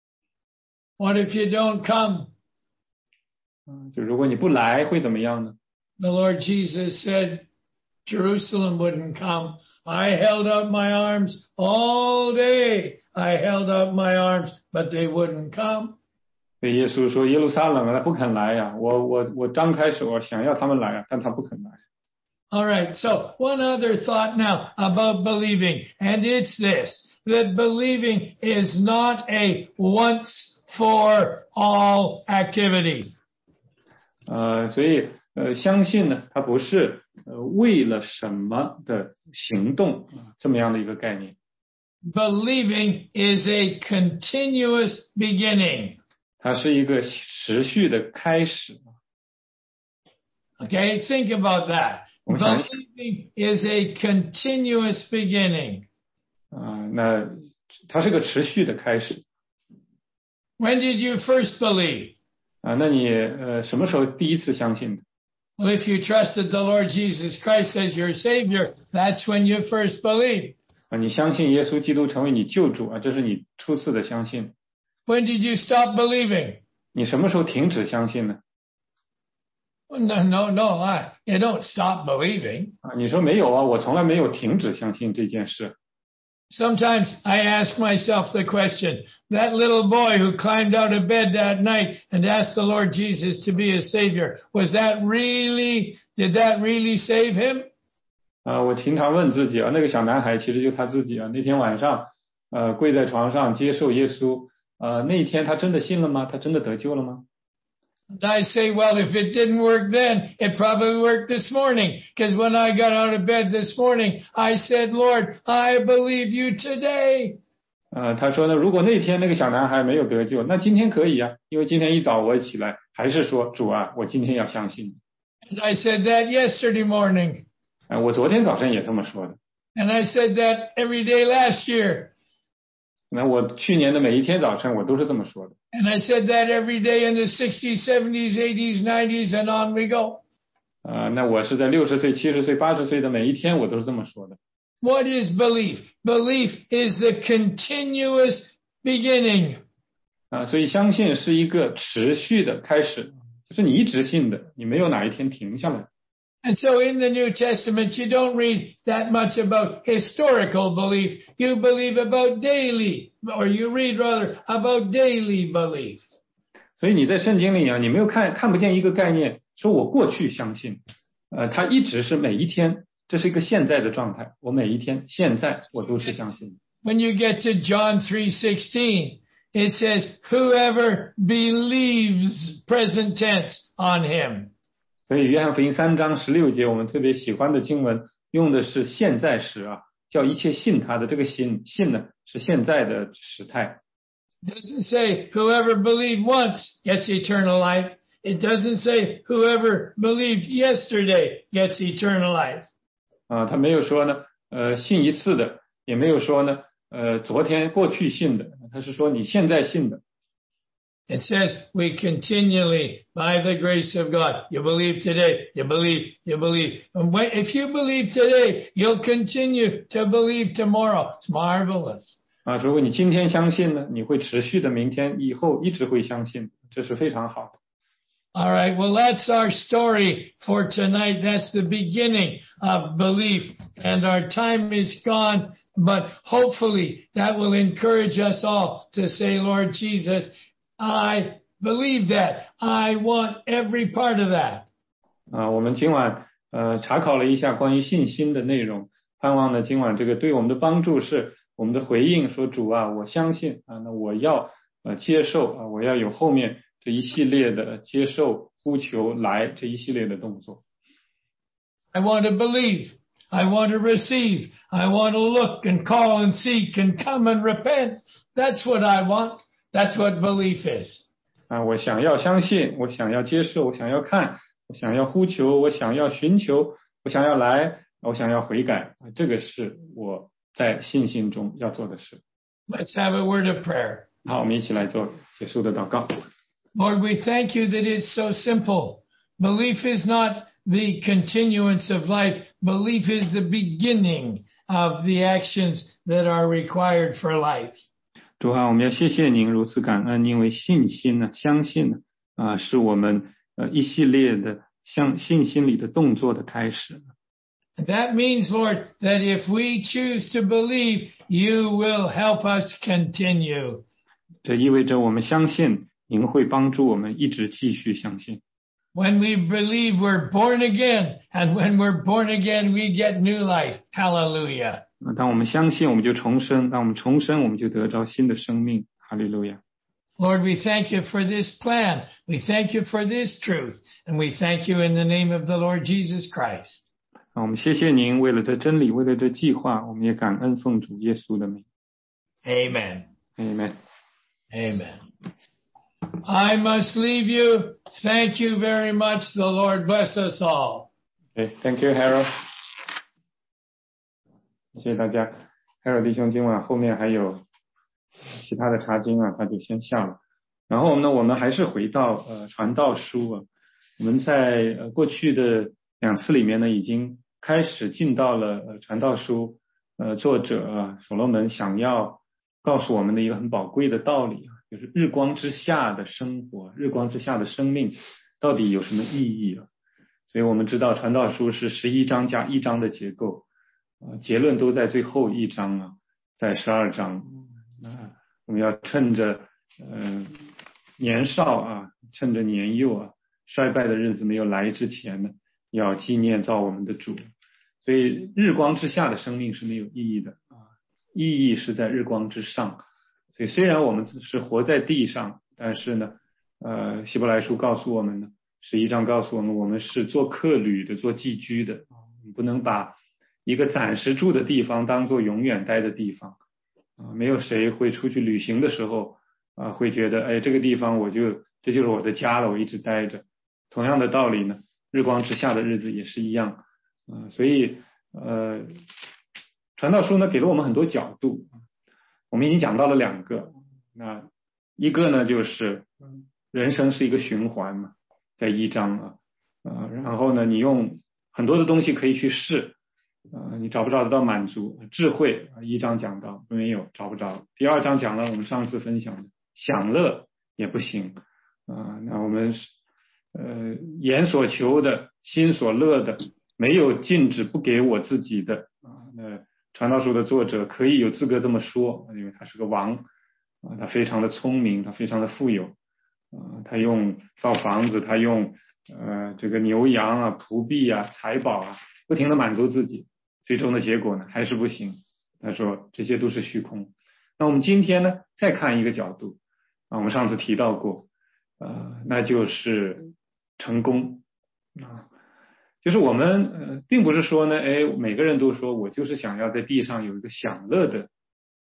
What if you don't come? 就如果你不来会怎么样呢？ The Lord Jesus said Jerusalem wouldn't come. I held out my arms all day. I held out my arms, but they wouldn't come. 所以耶稣说耶路撒冷他不肯来呀，我张开手想要他们来啊，但他不肯来。 All right, so one other thought now about believing, and it's this, that believing is not a once for all activity. 所以相信呢，它不是为了什么的行动这么样的一个概念。 Believing is a continuous beginning. 它是一个持续的开始。 Okay, think about that. Believing is a continuous beginning. 那它是个持续的开始。 When did you first believe? 那你什么时候第一次相信的？ Well, if you trusted the Lord Jesus Christ as your Savior, that's when you first believed. 你相信耶稣基督成为你救主这是你初次的相信。 When did you stop believing? 你什么时候停止相信呢？ No, you don't stop believing. 你说没有我从来没有停止相信这件事。 Sometimes I ask myself the question, that little boy who climbed out of bed that night and asked the Lord Jesus to be his Savior, did that really save him? 我经常问自己那个小男孩其实就他自己那天晚上跪在床上接受耶稣那一天他真的信了吗？他真的得救了吗？ And I say, well, if it didn't work then, it probably worked this morning. Because when I got out of bed this morning, I said, Lord, I believe you today. 他说呢，如果那天那个小男孩没有得救，那今天可以因为今天一早我起来还是说主我今天要相信。 And I said that yesterday morning. 我昨天早晨也这么说的。 And I said that every day last year. 那我去年的每一天早晨我都是这么说的。 And I said that every day in the 60s, 70s, 80s, 90s, and on we go. 那我是在60岁、70岁、80岁的每一天我都是这么说的。 What is belief? Belief is the continuous beginning. 所以相信是一个持续的开始，就是你一直信的，你没有哪一天停下来。 And so in the New Testament, you don't read that much about historical belief. You believe about daily, or you read rather about daily belief. 所以你在圣经里你没有看不见一个概念，说我过去相信，它一直是每一天，这是一个现在的状态。我每一天现在我都是相信。 When you get to John 3:16, it says, "Whoever believes," present tense, "on him." 所以约翰福音3章16节我们特别喜欢的经文用的是现在时叫一切信他的，这个信呢是现在的时态。 It doesn't say whoever believed once gets eternal life. It doesn't say whoever believed yesterday gets eternal life. 他没有说呢，信一次的，也没有说呢，昨天过去信的，他是说你现在信的。 It says we continually, by the grace of God, you believe today, you believe. And if you believe today, you'll continue to believe tomorrow. It's marvelous. 如果你今天相信呢，你会持续的明天以后一直会相信，这是非常好的。 All right, well, that's our story for tonight. That's the beginning of belief. And our time is gone, but hopefully that will encourage us all to say, Lord Jesus, I believe that. I want every part of that. 我们今晚查考了一下关于信心的内容，盼望呢今晚这个对我们的帮助是我们的回应，说主啊，我相信啊，那我要接受啊，我要有后面这一系列的接受、呼求来这一系列的动作。 I want to believe. I want to receive. I want to look and call and seek and come and repent. That's what I want. That's what belief is. 我想要相信，我想要接受，我想要看，我想要呼求，我想要寻求，我想要来，我想要悔改，这个是我在信心中要做的事。 Let's have a word of prayer. 好，我们一起来做结束的祷告。 Lord, we thank you that it's so simple. Belief is not the continuance of life. Belief is the beginning of the actions that are required for life. 主啊，我们要谢谢您如此感恩，因为信心呢，相信呢，是我们一系列的像信心里的动作的开始。 That means, Lord, that if we choose to believe, you will help us continue. 这意味着我们相信，您会帮助我们一直继续相信。 When we believe, we're born again, and when we're born again, we get new life. Hallelujah. 当我们相信，我们就重生；当我们重生，我们就得着新的生命。哈利路亚。 Lord, we thank you for this plan. We thank you for this truth. And we thank you in the name of the Lord Jesus Christ. 我们谢谢您，为了这真理，为了这计划，我们也感恩奉主耶稣的名。 Amen. Amen. Amen. I must leave you. Thank you very much. The Lord bless us all. Okay, thank you, Harold. 谢谢大家。Harold 弟兄今晚后面还有其他的查经啊，他就先下了。然后呢，我们还是回到传道书啊。我们在过去的2次里面呢，已经开始进到了传道书作者所罗门想要告诉我们的一个很宝贵的道理啊，就是日光之下的生活，日光之下的生命到底有什么意义啊？所以我们知道传道书是11章加1章的结构，结论都在最后一章啊，在12章。我们要趁着年少啊，趁着年幼啊，衰败的日子没有来之前呢，要纪念造我们的主。所以日光之下的生命是没有意义的啊，意义是在日光之上。所以虽然我们是活在地上，但是呢，希伯来书告诉我们呢，11章告诉我们，我们是做客旅的，做寄居的，不能把一个暂时住的地方当做永远待的地方没有谁会出去旅行的时候会觉得哎，这个地方这就是我的家了，我一直待着。同样的道理呢，日光之下的日子也是一样所以传道书呢给了我们很多角度，我们已经讲到了2个。那一个呢就是人生是一个循环嘛，在1章然后呢你用很多的东西可以去试你找不找得到满足？智慧1章讲到没有，找不着。第2章讲了我们上次分享的享乐也不行那我们眼所求的心所乐的没有禁止不给我自己的那传道书的作者可以有资格这么说，因为他是个王他非常的聪明，他非常的富有他用造房子，他用这个牛羊仆婢财宝不停的满足自己，最终的结果呢还是不行。他说这些都是虚空。那我们今天呢再看一个角度我们上次提到过那就是成功就是我们并不是说呢每个人都说我就是想要在地上有一个享乐的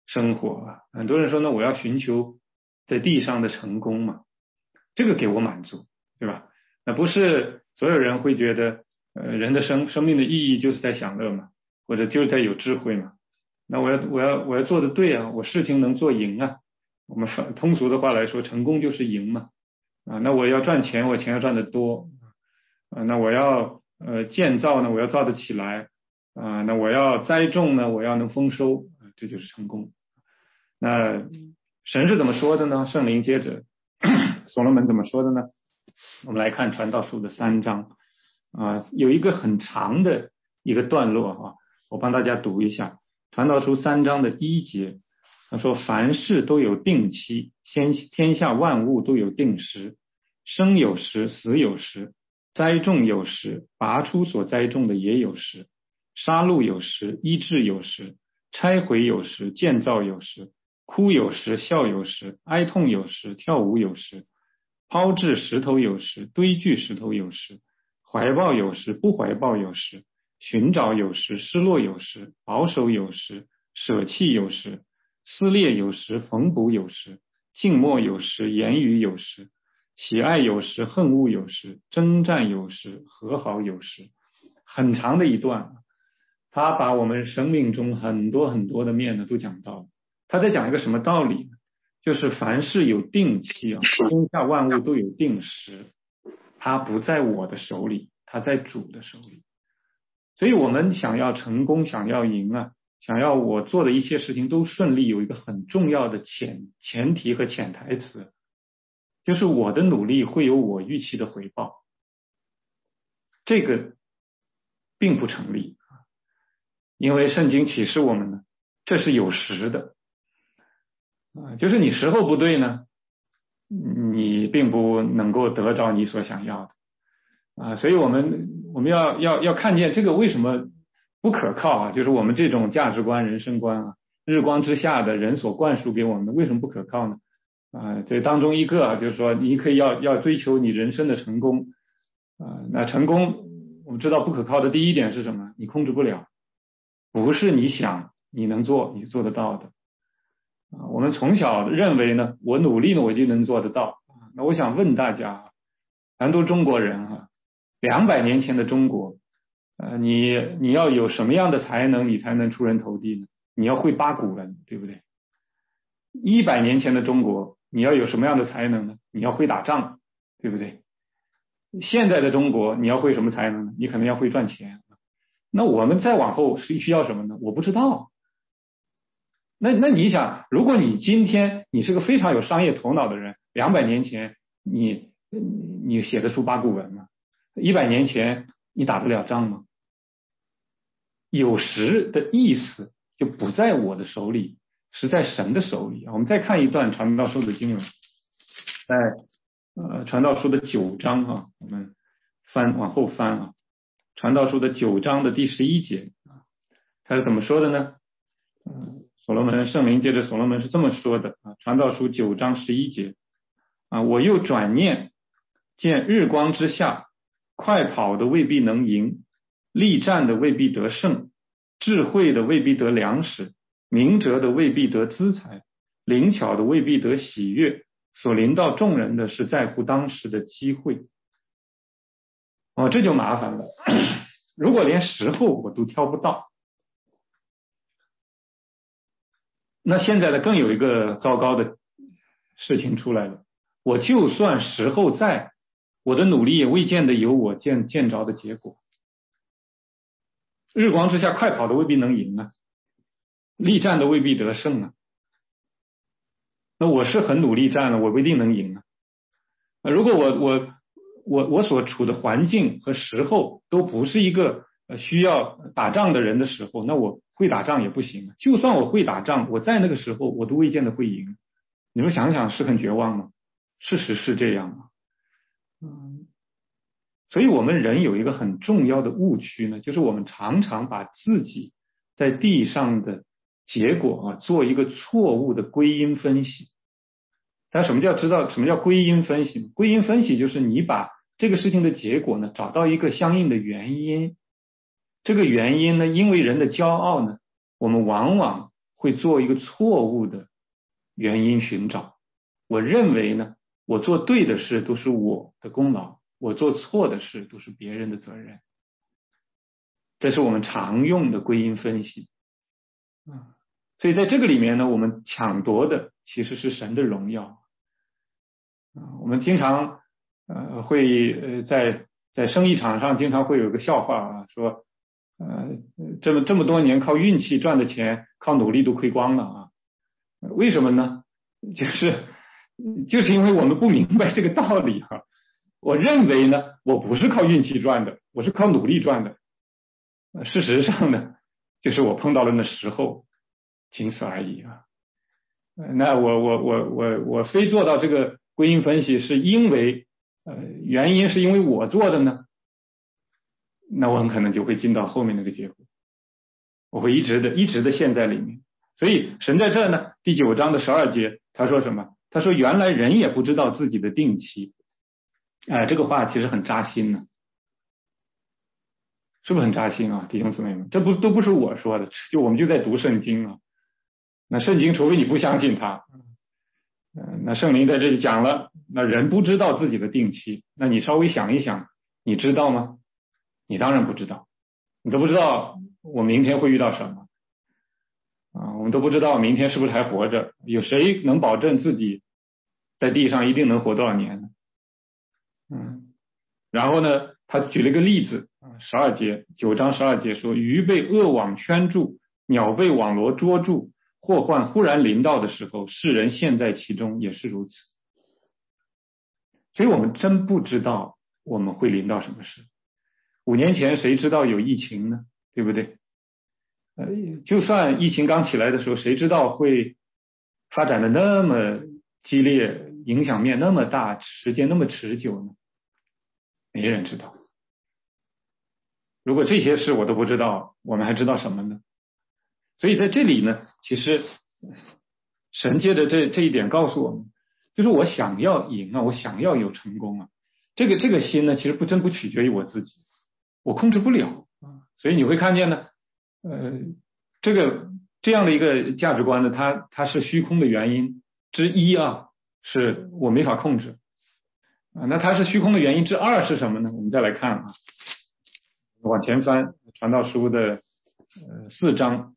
生活啊。很多人说呢，我要寻求在地上的成功嘛，这个给我满足，对吧？那不是所有人会觉得人的生命的意义就是在享乐嘛，或者就是在有智慧嘛。那我要做的对啊，我事情能做赢啊。我们通俗的话来说，成功就是赢嘛。那我要赚钱，我钱要赚得多。那我要建造呢，我要造得起来。那我要栽种呢，我要能丰收，这就是成功。那神是怎么说的呢？圣灵接着所罗门怎么说的呢？我们来看传道书的3章有一个很长的一个段落我帮大家读一下。传道书3章的1节，他说凡事都有定期，天下万物都有定时，生有时，死有时，栽种有时，拔出所栽种的也有时，杀戮有时，医治有时，拆毁有时，建造有时，哭有时，笑有时，哀痛有时，跳舞有时，抛掷石头有时，堆聚石头有时，怀抱有时，不怀抱有时，寻找有时，失落有时，保守有时，舍弃有时，撕裂有时，缝补有时，静默有时，言语有时，喜爱有时，恨恶有时，征战有时，和好有时。很长的一段，他把我们生命中很多很多的面呢都讲到了。他在讲一个什么道理呢？就是凡事有定期天下万物都有定时，它不在我的手里，它在主的手里。所以我们想要成功，想要赢想要我做的一些事情都顺利，有一个很重要的前提和潜台词，就是我的努力会有我预期的回报。这个并不成立，因为圣经启示我们呢，这是有时的就是你时候不对呢，你并不能够得着你所想要的所以我们要看见这个为什么不可靠就是我们这种价值观、人生观日光之下的人所灌输给我们的，为什么不可靠呢？这当中一个就是说，你可以要追求你人生的成功那成功我们知道不可靠的第一点是什么？你控制不了，不是你想你能做你做得到的我们从小认为呢，我努力呢我就能做得到那我想问大家，咱都中国人200年前的中国你要有什么样的才能你才能出人头地呢？你要会八股文，对不对？100年前的中国你要有什么样的才能呢？你要会打仗，对不对？现在的中国你要会什么才能呢？你可能要会赚钱。那我们再往后需要什么呢？我不知道。那你想，如果你今天你是个非常有商业头脑的人，200年前你写得出八股文吗？100年前你打得了仗吗？有时的意思就不在我的手里，是在神的手里我们再看一段传道书的经文，在传道书的9章我们往后翻传道书的9章的第11节他是怎么说的呢？所罗门圣灵借着所罗门是这么说的传道书9章11节我又转念见日光之下，快跑的未必能赢，力战的未必得胜，智慧的未必得粮食，明哲的未必得资财，灵巧的未必得喜悦，所临到众人的是在乎当时的机会这就麻烦了如果连时候我都挑不到，那现在呢更有一个糟糕的事情出来了，我就算时候在，我的努力也未见得有我见着的结果。日光之下，快跑的未必能赢力战的未必得胜那我是很努力战了，我不一定能赢如果我所处的环境和时候都不是一个需要打仗的人的时候，那我会打仗也不行就算我会打仗，我在那个时候我都未见得会赢。你说想想是很绝望吗？事实是这样所以我们人有一个很重要的误区呢，就是我们常常把自己在地上的结果做一个错误的归因分析。大家知道什么叫归因分析？归因分析就是你把这个事情的结果呢找到一个相应的原因，这个原因呢因为人的骄傲呢，我们往往会做一个错误的原因寻找。我认为呢，我做对的事都是我的功劳，我做错的事都是别人的责任。这是我们常用的归因分析。所以在这个里面呢，我们抢夺的其实是神的荣耀。我们经常会在生意场上经常会有个笑话啊，说这么多年靠运气赚的钱，靠努力都亏光了啊。为什么呢？就是因为我们不明白这个道理哈。我认为呢，我不是靠运气赚的，我是靠努力赚的。事实上呢，就是我碰到了那时候，仅此而已啊。那我非做到这个归因分析，是因为原因是因为我做的呢，那我很可能就会进到后面那个结果，我会一直的陷在里面。所以神在这呢，第9章的12节，他说什么？他说原来人也不知道自己的定期。这个话其实很扎心呢，是不是很扎心啊，弟兄姊妹们？这都不是我说的，我们就在读圣经啊。那圣经除非你不相信它，那圣灵在这里讲了，那人不知道自己的定期，那你稍微想一想，你知道吗？你当然不知道，你都不知道我明天会遇到什么我们都不知道明天是不是还活着，有谁能保证自己在地上一定能活多少年呢？然后呢，他举了一个例子，12节，9章12节说，鱼被恶网圈住，鸟被网罗捉住，祸患忽然临到的时候，世人陷在其中也是如此。所以我们真不知道我们会临到什么事。5年前谁知道有疫情呢？对不对？就算疫情刚起来的时候，谁知道会发展的那么激烈，影响面那么大，时间那么持久呢？没人知道。如果这些事我都不知道，我们还知道什么呢？所以在这里呢，其实神借着这一点告诉我们，就是我想要赢我想要有成功这个心呢，其实不取决于我自己，我控制不了所以你会看见呢，这样的一个价值观呢，它是虚空的原因之一是我没法控制那它是虚空的原因之二是什么呢？我们再来看往前翻传道书的4章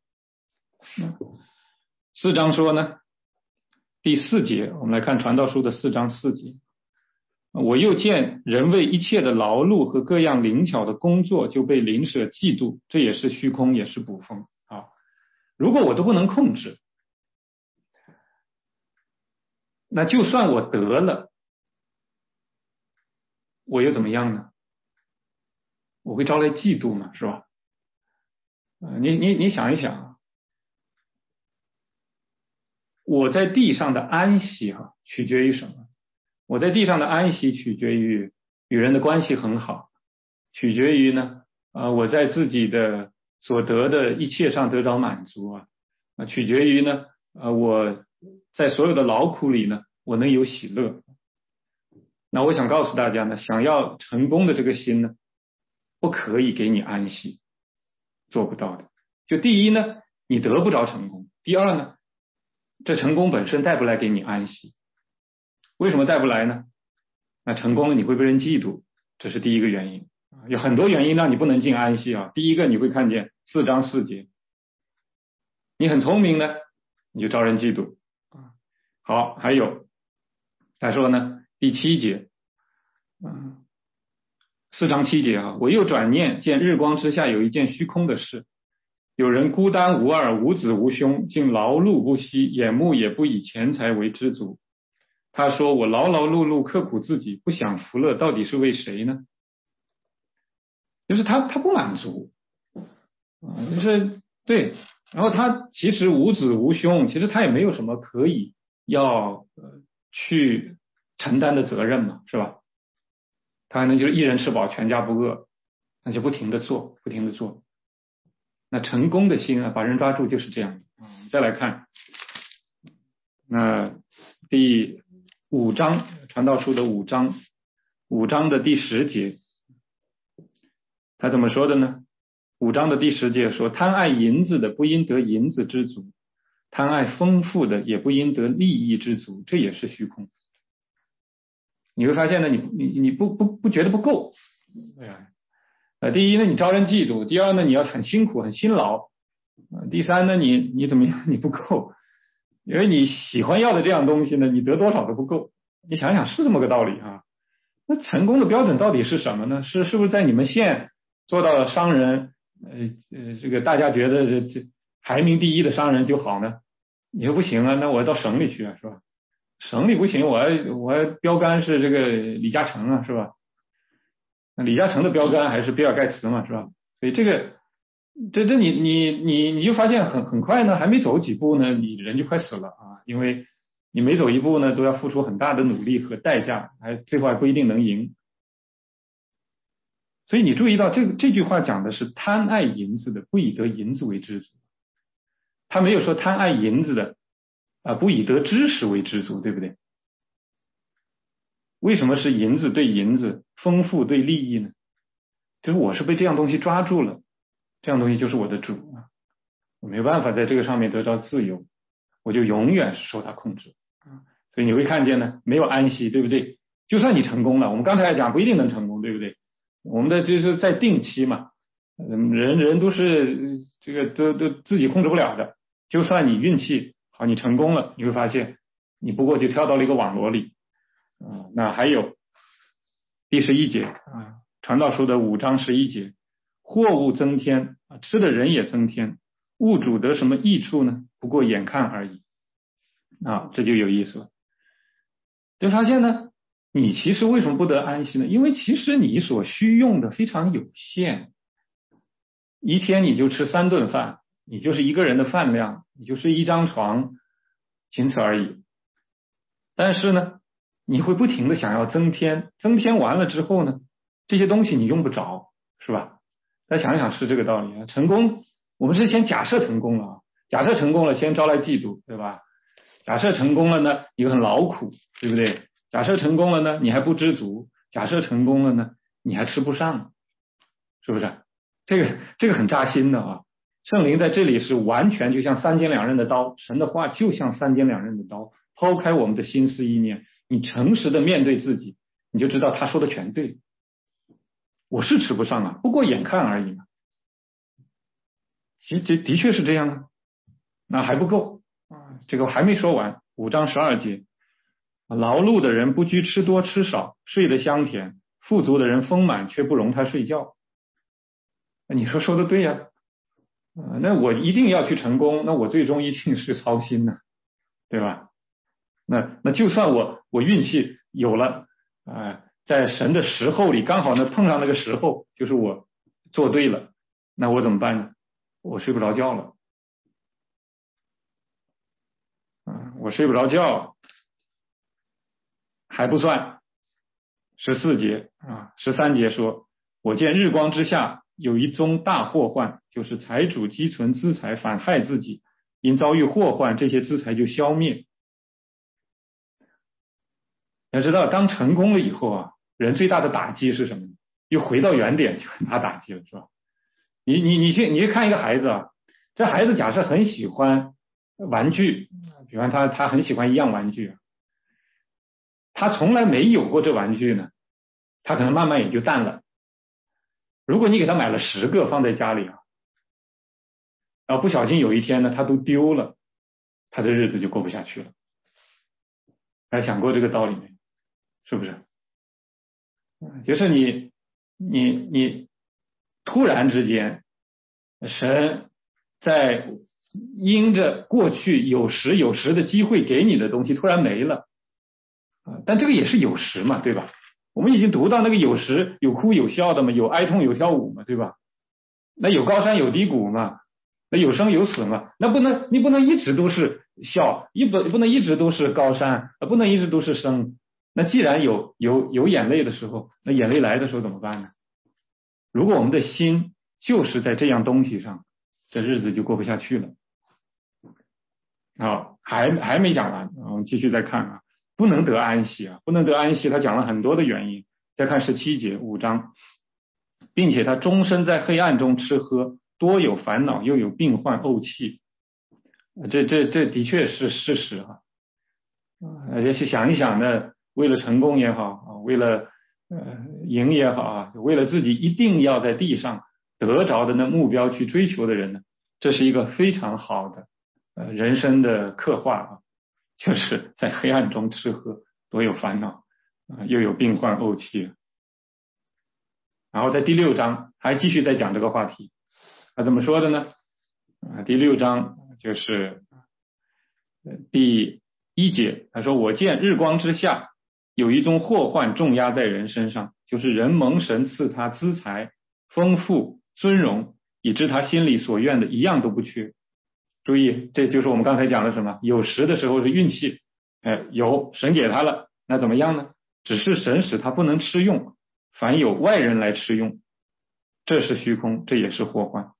，4章说呢，第4节，我们来看传道书的4章4节，我又见人为一切的劳碌和各样灵巧的工作就被邻舍嫉妒，这也是虚空，也是捕风如果我都不能控制，那就算我得了，我又怎么样呢？我会招来嫉妒嘛，是吧？你想一想我在地上的安息取决于什么？我在地上的安息取决于与人的关系很好，取决于呢我在自己的所得的一切上得着满足取决于呢我在所有的劳苦里呢我能有喜乐。那我想告诉大家呢，想要成功的这个心呢，不可以给你安息，做不到的。就第一呢，你得不着成功；第二呢，这成功本身带不来给你安息。为什么带不来呢？那成功了你会被人嫉妒，这是第一个原因。有很多原因让你不能进安息第一个你会看见4章4节，你很聪明呢，你就招人嫉妒好，还有他说呢，第7节4章7节我又转念见日光之下有一件虚空的事，有人孤单无二，无子无兄，竟劳碌不息，眼目也不以钱财为知足。他说我劳劳碌碌，刻苦自己，不享福乐，到底是为谁呢？就是他不满足就是对，然后他其实无子无兄，其实他也没有什么可以要去承担的责任嘛，是吧？他可能就是一人吃饱全家不饿，那就不停的做。那成功的心把人抓住就是这样再来看那第5章传道书的5章的第10节，他怎么说的呢？5章的第10节说，贪爱银子的不因得银子知足， 贪爱丰富的，也不应得利益之足，这也是虚空。你会发现呢，你不觉得不够，对呀。第一呢，你招人嫉妒；第二呢，你要很辛苦很辛劳；第三呢，你怎么样，你不够，因为你喜欢要的这样东西呢，你得多少都不够。你想想是这么个道理啊。那成功的标准到底是什么呢？是不是在你们县做到了商人，这个大家觉得这排名第一的商人就好呢？你说不行啊，那我要到省里去啊，是吧？省里不行，我要标杆是这个李嘉诚啊，是吧？那李嘉诚的标杆还是比尔盖茨嘛，是吧？所以你就发现很快呢，还没走几步呢，你人就快死了啊，因为你每走一步呢，都要付出很大的努力和代价，最后还不一定能赢。所以你注意到这句话讲的是贪爱银子的，不以得银子为知足。他没有说贪爱银子的不以得知识为知足，对不对？为什么是银子对银子，丰富对利益呢？就是我是被这样东西抓住了，这样东西就是我的主啊，我没有办法在这个上面得到自由，我就永远是受它控制啊。所以你会看见呢，没有安息，对不对？就算你成功了，我们刚才讲不一定能成功，对不对？我们的就是在定期嘛，人都是这个都自己控制不了的。就算你运气好，你成功了，你会发现你不过就跳到了一个网罗里啊。那还有第11节啊，传道书的5章11节，货物增添啊，吃的人也增添，物主得什么益处呢？不过眼看而已啊，这就有意思了。就发现呢，你其实为什么不得安息呢？因为其实你所需用的非常有限，一天你就吃3顿饭，你就是一个人的饭量，你就睡一张床，仅此而已。但是呢，你会不停的想要增添，增添完了之后呢，这些东西你用不着，是吧？再想一想是这个道理啊。成功，我们是先假设成功了啊，假设成功了，先招来嫉妒，对吧？假设成功了呢，你很劳苦，对不对？假设成功了呢，你还不知足；假设成功了呢，你还吃不上，是不是？这个很扎心的啊。圣灵在这里是完全就像3尖2刃的刀，神的话就像3尖2刃的刀，抛开我们的心思意念，你诚实的面对自己，你就知道他说的全对。我是吃不上啊，不过眼看而已嘛。其实的确是这样啊，那还不够啊，这个还没说完。5章12节，劳碌的人不拘吃多吃少，睡得香甜；富足的人丰满，却不容他睡觉。你说的对呀，那我一定要去成功，那我最终一定是操心的，对吧？那就算我运气有了，在神的时候里刚好呢碰上那个时候，就是我做对了，那我怎么办呢？我睡不着觉了，我睡不着觉还不算。14节啊，13节说，我见日光之下有一宗大祸患，就是财主积存资财，反害自己，因遭遇祸患，这些资财就消灭。要知道，当成功了以后啊，人最大的打击是什么？又回到原点，就很大打击了，是吧？你去看一个孩子啊，这孩子假设很喜欢玩具，比方他很喜欢一样玩具，他从来没有过这玩具呢，他可能慢慢也就淡了。如果你给他买了10个放在家里啊，然后不小心有一天呢，他都丢了，他的日子就过不下去了。大家想过这个道理没？是不是？就是你突然之间，神在因着过去有时的机会给你的东西突然没了，但这个也是有时嘛，对吧？我们已经读到那个有时有哭有笑的嘛，有哀痛有跳舞嘛，对吧？那有高山有低谷嘛，那有生有死嘛，你不能一直都是笑，不能一直都是高山，不能一直都是生。那既然有眼泪的时候，那眼泪来的时候怎么办呢？如果我们的心就是在这样东西上，这日子就过不下去了。好，还没讲完，我们继续再看啊。不能得安息啊，不能得安息，他讲了很多的原因。再看17节5章，并且他终身在黑暗中吃喝，多有烦恼，又有病患怄气。 这的确是事实啊。而且想一想呢，为了成功也好啊，为了赢也好啊，为了自己一定要在地上得着的那目标去追求的人呢，这是一个非常好的人生的刻画啊，就是在黑暗中吃喝，多有烦恼啊，又有病患怄气。然后在第6章还继续在讲这个话题，他怎么说的呢？第6章就是第1节，他说：“我见日光之下有一宗祸患重压在人身上，就是人蒙神赐他资财、丰富、尊荣，以致他心里所愿的一样都不缺。”注意，这就是我们刚才讲的什么？有时的时候是运气，有神给他了，那怎么样呢？只是神使他不能吃用，凡有外人来吃用，这是虚空，这也是祸患。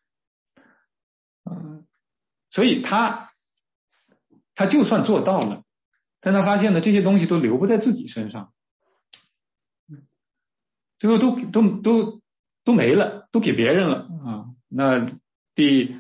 所以他就算做到了，但他发现呢，这些东西都留不在自己身上，最后都没了，都给别人了啊。那第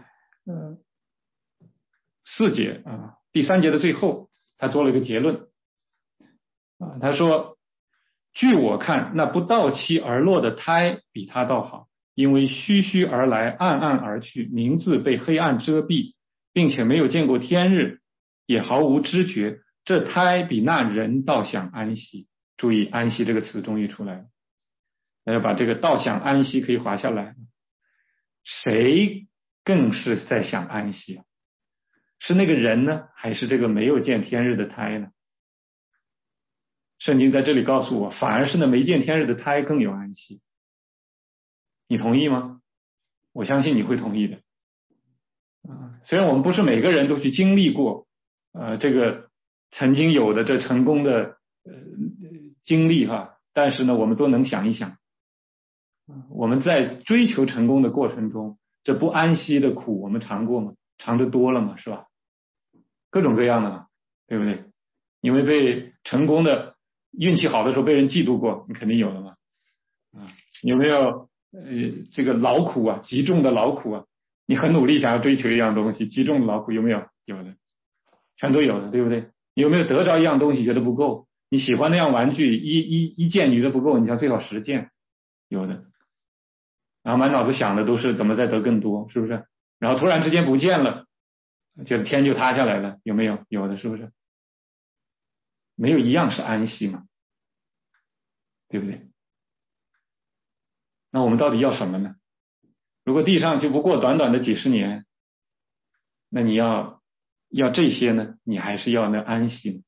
4节啊，第3节的最后，他做了一个结论啊，他说：“据我看，那不到期而落的胎比他倒好，因为虚虚而来，暗暗而去，名字被黑暗遮蔽，并且没有见过天日，也毫无知觉。这胎比那人倒想安息。”注意，安息这个词终于出来了，要把这个倒想安息可以划下来。谁更是在想安息啊？是那个人呢，还是这个没有见天日的胎呢？圣经在这里告诉我，反而是那没见天日的胎更有安息。你同意吗？我相信你会同意的。虽然我们不是每个人都去经历过这个曾经有的这成功的经历哈，但是呢，我们都能想一想，我们在追求成功的过程中，这不安息的苦我们尝过吗？尝得多了嘛，是吧？各种各样的嘛，对不对？因为被成功的运气好的时候被人嫉妒过，你肯定有了嘛。有没有这个劳苦啊，极重的劳苦啊？你很努力想要追求一样东西，极重的劳苦有没有？有的，全都有的，对不对？你有没有得着一样东西觉得不够？你喜欢那样玩具，一件你觉得不够，你想最好10件，有的。然后满脑子想的都是怎么再得更多，是不是？然后突然之间不见了，觉得天就塌下来了，有没有？有的，是不是？没有一样是安息嘛，对不对？那我们到底要什么呢？如果地上就不过短短的几十年，那你要这些呢？你还是要那安息。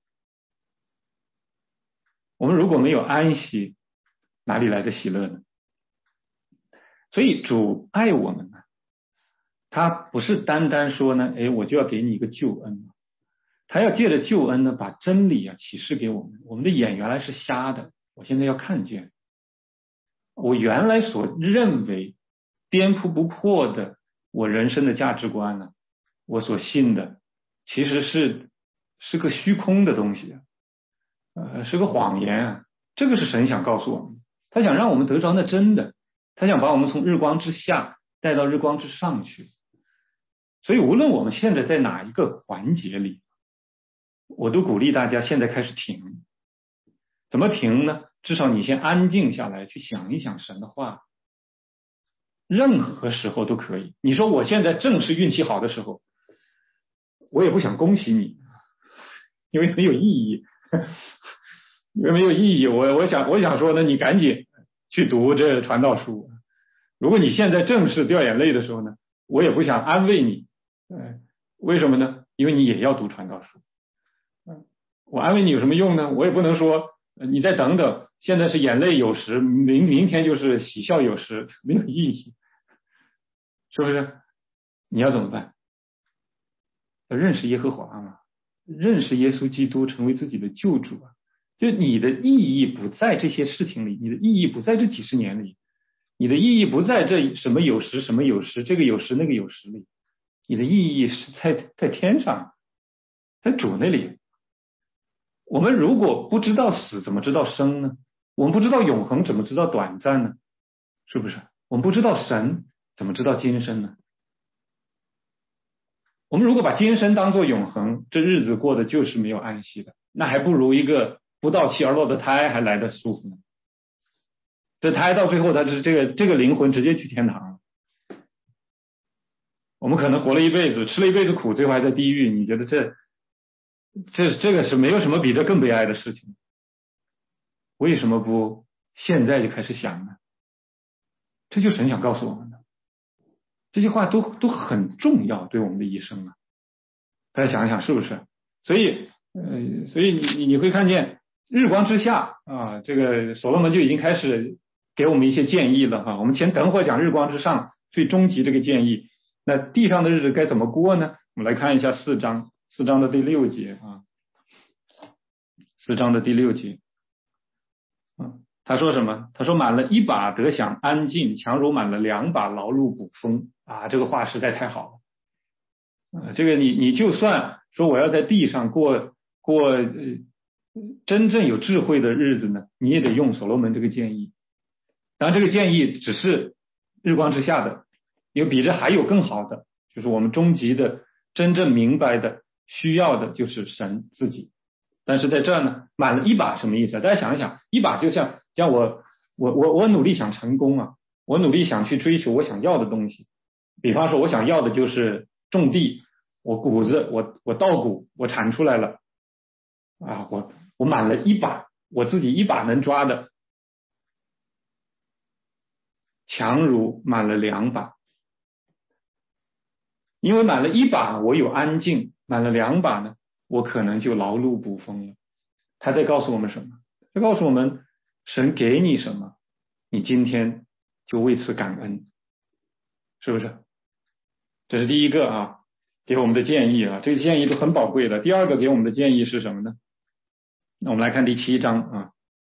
我们如果没有安息，哪里来的喜乐呢？所以主爱我们呢，他不是单单说呢，我就要给你一个救恩，他要借着救恩呢，把真理啊启示给我们。我们的眼原来是瞎的，我现在要看见。我原来所认为颠扑不破的我人生的价值观呢，我所信的其实是个虚空的东西，是个谎言。这个是神想告诉我们，他想让我们得着那真的，他想把我们从日光之下带到日光之上去。所以无论我们现在在哪一个环节里，我都鼓励大家现在开始停。怎么停呢？至少你先安静下来，去想一想神的话。任何时候都可以。你说我现在正是运气好的时候，我也不想恭喜你，因为没有意义，因为没有意义。我想说呢，你赶紧去读这传道书。如果你现在正是掉眼泪的时候呢，我也不想安慰你。为什么呢？因为你也要读传道书。我安慰你有什么用呢？我也不能说你再等等，现在是眼泪有时，明天就是喜笑有时，没有意义，是不是？你要怎么办？要认识耶和华嘛，认识耶稣基督，成为自己的救主啊！就你的意义不在这些事情里，你的意义不在这几十年里，你的意义不在这什么有时什么有时，这个有时那个有时里，你的意义是在天上，在主那里。我们如果不知道死，怎么知道生呢？我们不知道永恒，怎么知道短暂呢？是不是？我们不知道神，怎么知道今生呢？ 我们如果把今生当作永恒，这日子过得就是没有安息的，那还不如一个不到期而落的胎还来得舒服呢。这胎到最后，它是这个灵魂直接去天堂了。我们可能活了一辈子，吃了一辈子苦，最后还在地狱，你觉得这个是没有什么比这更悲哀的事情？为什么不现在就开始想呢？这就是神想告诉我们的，这些话都很重要，对我们的一生啊。大家想一想是不是？所以你会看见日光之下啊，这个所罗门就已经开始给我们一些建议了哈。我们等会儿讲日光之上最终极这个建议。那地上的日子该怎么过呢？我们来看一下4章的第6节啊，4章的第6节。他说什么？他说满了1把得享安静，强如满了2把劳碌捕风啊！这个话实在太好了。这个你就算说我要在地上过真正有智慧的日子呢，你也得用所罗门这个建议。当然这个建议只是日光之下的，因为比这还有更好的，就是我们终极的真正明白的需要的就是神自己。但是在这儿呢，满了1把什么意思啊？大家想一想，1把就像我努力想成功啊，我努力想去追求我想要的东西。比方说我想要的就是种地，我谷子我稻谷我产出来了啊，我满了1把，我自己1把能抓的，强如满了2把。因为满了1把我有安静，满了2把呢，我可能就劳碌捕风了。他在告诉我们什么？他告诉我们神给你什么，你今天就为此感恩，是不是？这是第一个啊，给我们的建议啊，这个建议都很宝贵的。第二个给我们的建议是什么呢？那我们来看第7章啊，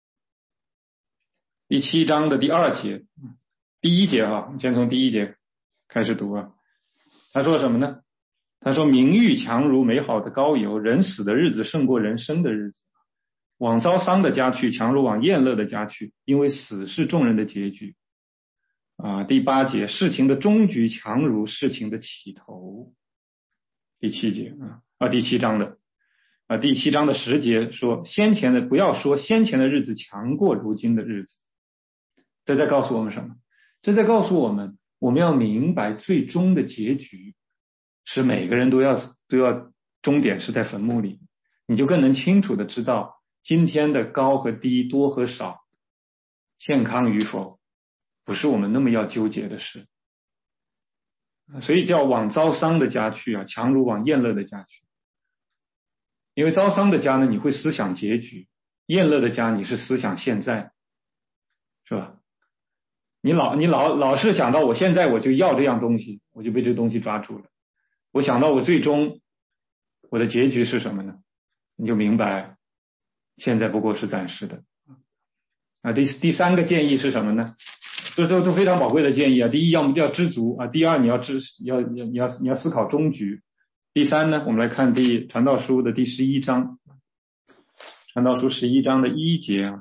第7章的第2节，第1节啊，我们先从第1节开始读啊。他说什么呢？他说名誉强如美好的膏油，人死的日子胜过人生的日子。往遭丧的家去，强如往宴乐的家去，因为死是众人的结局。第8节，事情的终局强如事情的起头。第7节第7章的第7章的10节说，不要说先前的日子强过如今的日子。这在告诉我们什么？这在告诉我们，我们要明白最终的结局是每个人都要终点是在坟墓里，你就更能清楚的知道今天的高和低，多和少，健康与否，不是我们那么要纠结的事。所以叫往遭丧的家去啊，强如往宴乐的家去。因为遭丧的家呢，你会思想结局；宴乐的家，你是思想现在，是吧？你老是想到我现在我就要这样东西，我就被这东西抓住了。我想到我最终我的结局是什么呢？你就明白现在不过是暂时的。第3个建议是什么呢？这都非常宝贵的建议啊。第一，要知足啊；第二，你要思考终局。第3呢，我们来看传道书的第11章，传道书11章的1节啊。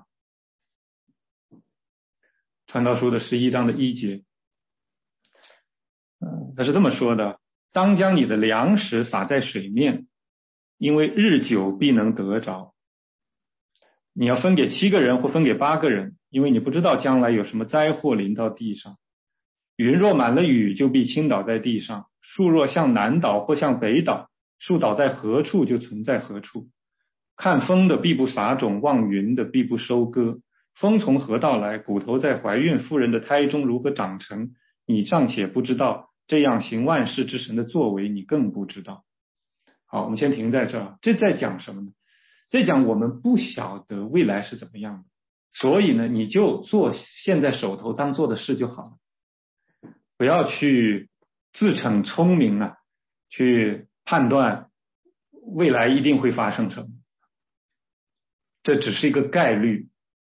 传道书的11章的1节，他是这么说的：当将你的粮食撒在水面，因为日久必能得着。你要分给7个人或分给8个人，因为你不知道将来有什么灾祸临到地上。云若满了雨，就必倾倒在地上；树若向南倒或向北倒，树倒在何处就存在何处。看风的必不撒种，望云的必不收割。风从何到来？骨头在怀孕妇人的胎中如何长成？你尚且不知道，这样行万事之神的作为，你更不知道。好，我们先停在这儿。这在讲什么呢？在讲我们不晓得未来是怎么样的，所以呢，你就做现在手头当做的事就好了，不要去自逞聪明啊，去判断未来一定会发生什么。这只是一个概率，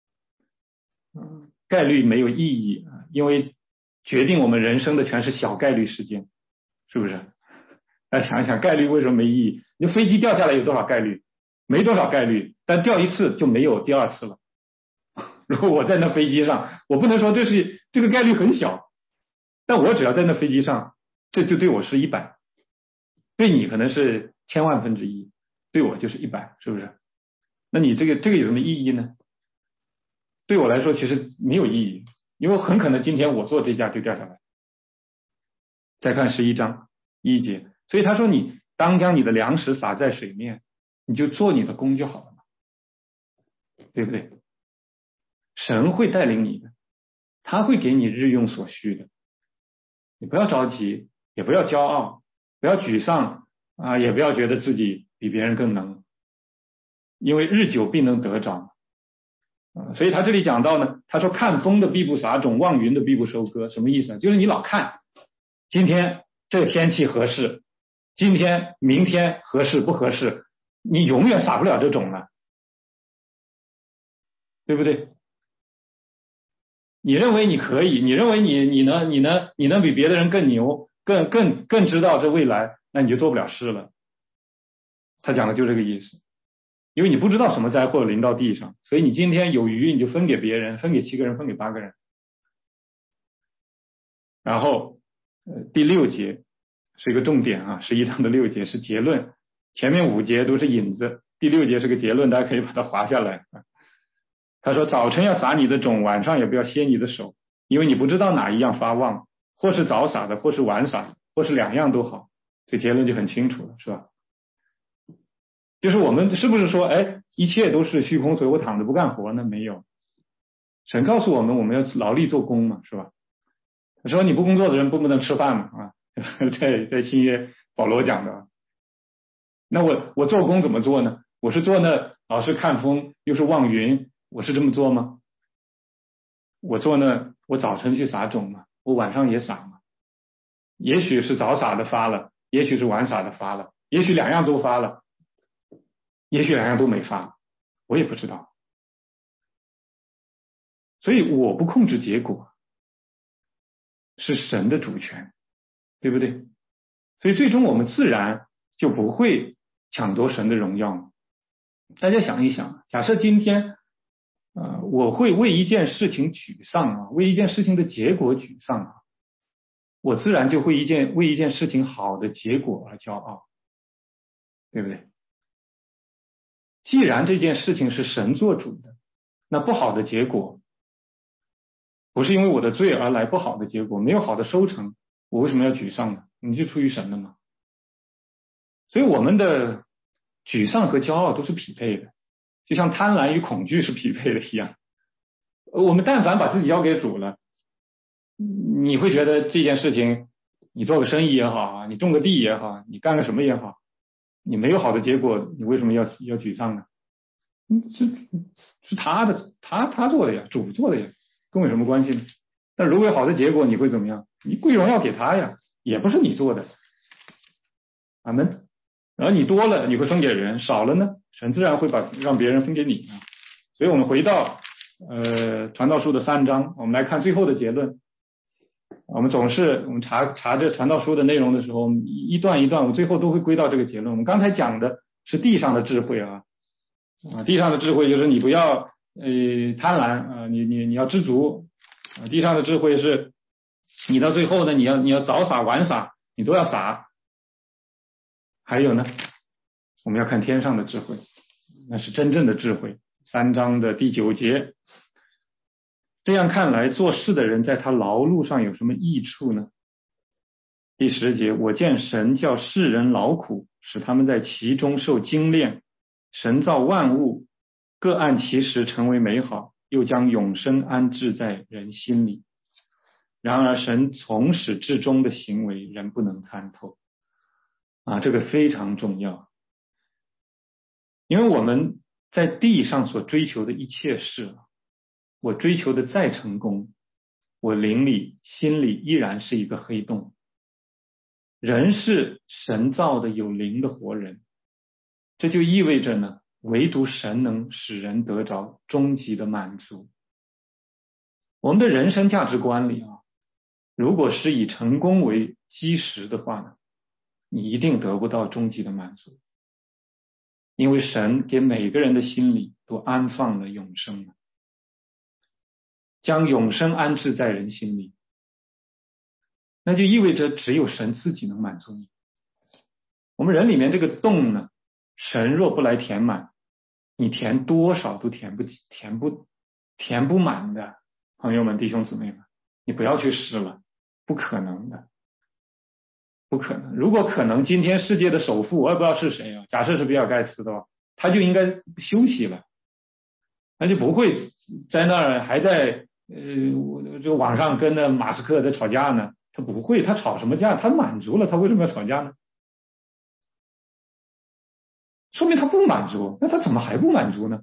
概率没有意义，因为决定我们人生的全是小概率事件，是不是？大家想一想，概率为什么没意义？你飞机掉下来有多少概率？没多少概率，但掉一次就没有第二次了。如果我在那飞机上，我不能说这个概率很小，但我只要在那飞机上，这就对我是100。 对你可能是千万分之一，对我就是100，是不是？那你这个有什么意义呢？对我来说其实没有意义，因为很可能今天我做这架就掉下来。再看11章1节，所以他说你当将你的粮食撒在水面，你就做你的工就好了嘛，对不对？神会带领你的，他会给你日用所需的，你不要着急，也不要骄傲，不要沮丧啊，也不要觉得自己比别人更能，因为日久必能得着。所以他这里讲到呢，他说看风的必不撒种，望云的必不收割，什么意思呢？就是你老看今天这个天气合适，今天明天合适不合适，你永远撒不了这种了，对不对？你认为你可以，你认为你能比别的人更牛，更知道这未来，那你就做不了事了。他讲的就这个意思，因为你不知道什么灾祸临到地上，所以你今天有余你就分给别人，分给7个人，分给8个人。然后第6节是一个重点啊，11章的6节是结论，前面5节都是引子，第6节是个结论，大家可以把它划下来。他说早晨要撒你的种，晚上也不要歇你的手，因为你不知道哪一样发旺，或是早撒的，或是晚撒的，或是2样都好。这结论就很清楚了，是吧？就是我们是不是说，哎，一切都是虚空，所以我躺着不干活呢？没有，神告诉我们，我们要劳力做工嘛，是吧？他说你不工作的人不能吃饭嘛，啊，在新约保罗讲的。那我做工怎么做呢？我是做那老是看风又是望云，我是这么做吗？我做那我早晨去撒种嘛，我晚上也撒嘛。也许是早撒的发了，也许是晚撒的发了，也许2样都发了，也许2样都没发，我也不知道。所以我不控制结果，是神的主权，对不对？所以最终我们自然就不会抢夺神的荣耀。大家想一想，假设今天我会为一件事情沮丧啊，为一件事情的结果沮丧啊，我自然就会为一件事情好的结果而骄傲，对不对？既然这件事情是神做主的，那不好的结果不是因为我的罪而来，不好的结果没有好的收成，我为什么要沮丧呢？你就出于神的嘛。所以我们的沮丧和骄傲都是匹配的，就像贪婪与恐惧是匹配的一样。我们但凡把自己交给主了，你会觉得这件事情，你做个生意也好，你种个地也好，你干个什么也好，你没有好的结果，你为什么要沮丧呢？是他的，他做的呀，主做的呀，跟我有什么关系呢？但如果有好的结果，你会怎么样？你归荣耀给他呀，也不是你做的。阿门。然后你多了，你会分给人；少了呢，神自然会让别人分给你。所以我们回到传道书的3章，我们来看最后的结论。我们查这传道书的内容的时候，一段一段，我们最后都会归到这个结论。我们刚才讲的是地上的智慧啊，地上的智慧就是你不要贪婪啊，你要知足啊。地上的智慧是你到最后呢，你要早撒晚撒，你都要撒。还有呢，我们要看天上的智慧，那是真正的智慧。3章的第9节，这样看来，做事的人在他劳碌上有什么益处呢？第10节，我见神叫世人劳苦，使他们在其中受精炼。神造万物，各按其时成为美好，又将永生安置在人心里。然而神从始至终的行为，人不能参透。这个非常重要，因为我们在地上所追求的一切事，我追求的再成功，我灵里心里依然是一个黑洞。人是神造的有灵的活人，这就意味着呢，唯独神能使人得着终极的满足。我们的人生价值观里如果是以成功为基石的话呢，你一定得不到终极的满足，因为神给每个人的心里都安放了永生，将永生安置在人心里，那就意味着只有神自己能满足你。 我们人里面这个洞呢，神若不来填满，你填多少都填不满的。朋友们弟兄姊妹们，你不要去试了，不可能的，不可能。如果可能，今天世界的首富我也不知道是谁啊，假设是比尔盖茨的话，他就应该休息了，他就不会在那儿还在这网上跟着马斯克在吵架呢。他不会，他吵什么架？他满足了，他为什么要吵架呢？说明他不满足，那他怎么还不满足呢？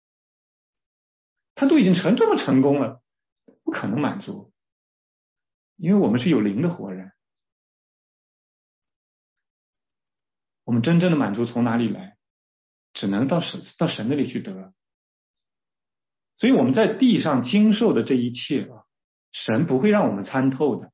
他都已经这么成功了，不可能满足，因为我们是有灵的活人。我们真正的满足从哪里来？只能到神那里去得。所以我们在地上经受的这一切啊，神不会让我们参透的。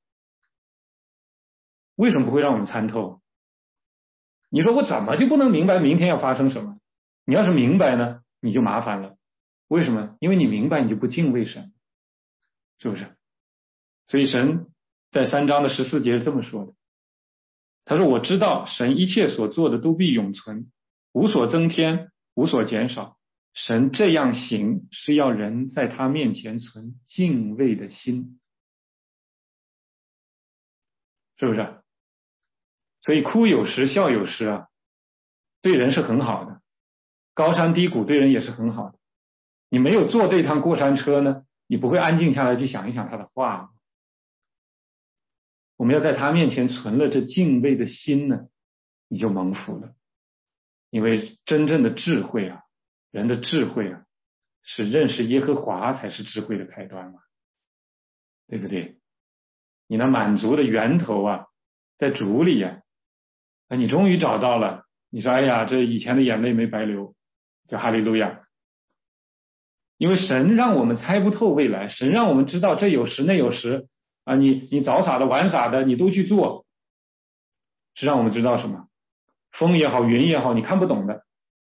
为什么不会让我们参透？你说我怎么就不能明白明天要发生什么？你要是明白呢，你就麻烦了。为什么？因为你明白，你就不敬畏神，是不是？所以神在3章的14节是这么说的，他说我知道神一切所做的都必永存，无所增添，无所减少。神这样行是要人在他面前存敬畏的心，是不是？所以哭有时笑有时啊，对人是很好的，高山低谷对人也是很好的。你没有坐这趟过山车呢，你不会安静下来去想一想他的话。我们要在他面前存了这敬畏的心呢，你就蒙福了。因为真正的智慧啊，人的智慧啊，是认识耶和华才是智慧的开端嘛，对不对？你那满足的源头啊，在主里啊，你终于找到了。你说哎呀，这以前的眼泪没白流，叫哈利路亚。因为神让我们猜不透未来，神让我们知道这有时那有时啊，你早撒的晚撒的你都去做，是让我们知道什么？风也好，云也好，你看不懂的，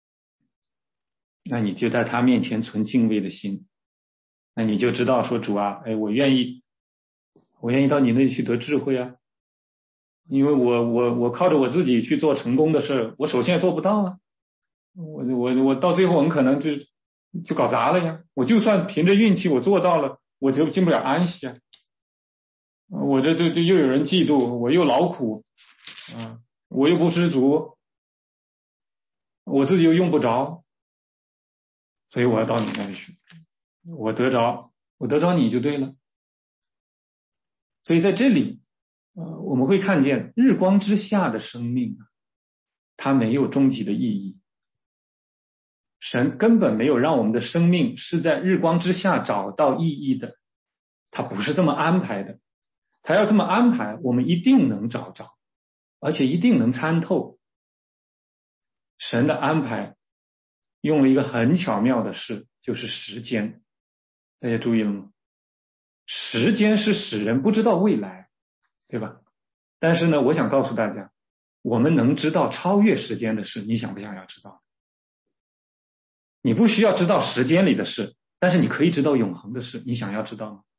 那你就在他面前存敬畏的心，那你就知道说主啊，哎，我愿意到你那里去得智慧啊，因为我靠着我自己去做成功的事，我首先也做不到啊，我到最后很可能就搞砸了呀。我就算凭着运气我做到了，我就进不了安息啊。我这又有人嫉妒，我又劳苦啊，我又不知足，我自己又用不着，所以我要到你那里去，我得着你就对了。所以在这里我们会看见日光之下的生命它没有终极的意义。神根本没有让我们的生命是在日光之下找到意义的，他不是这么安排的。他要这么安排，我们一定能找着，而且一定能参透。神的安排用了一个很巧妙的事，就是时间。大家注意了吗？时间是使人不知道未来，对吧？但是呢，我想告诉大家，我们能知道超越时间的事，你想不想要知道？你不需要知道时间里的事，但是你可以知道永恒的事，你想要知道吗？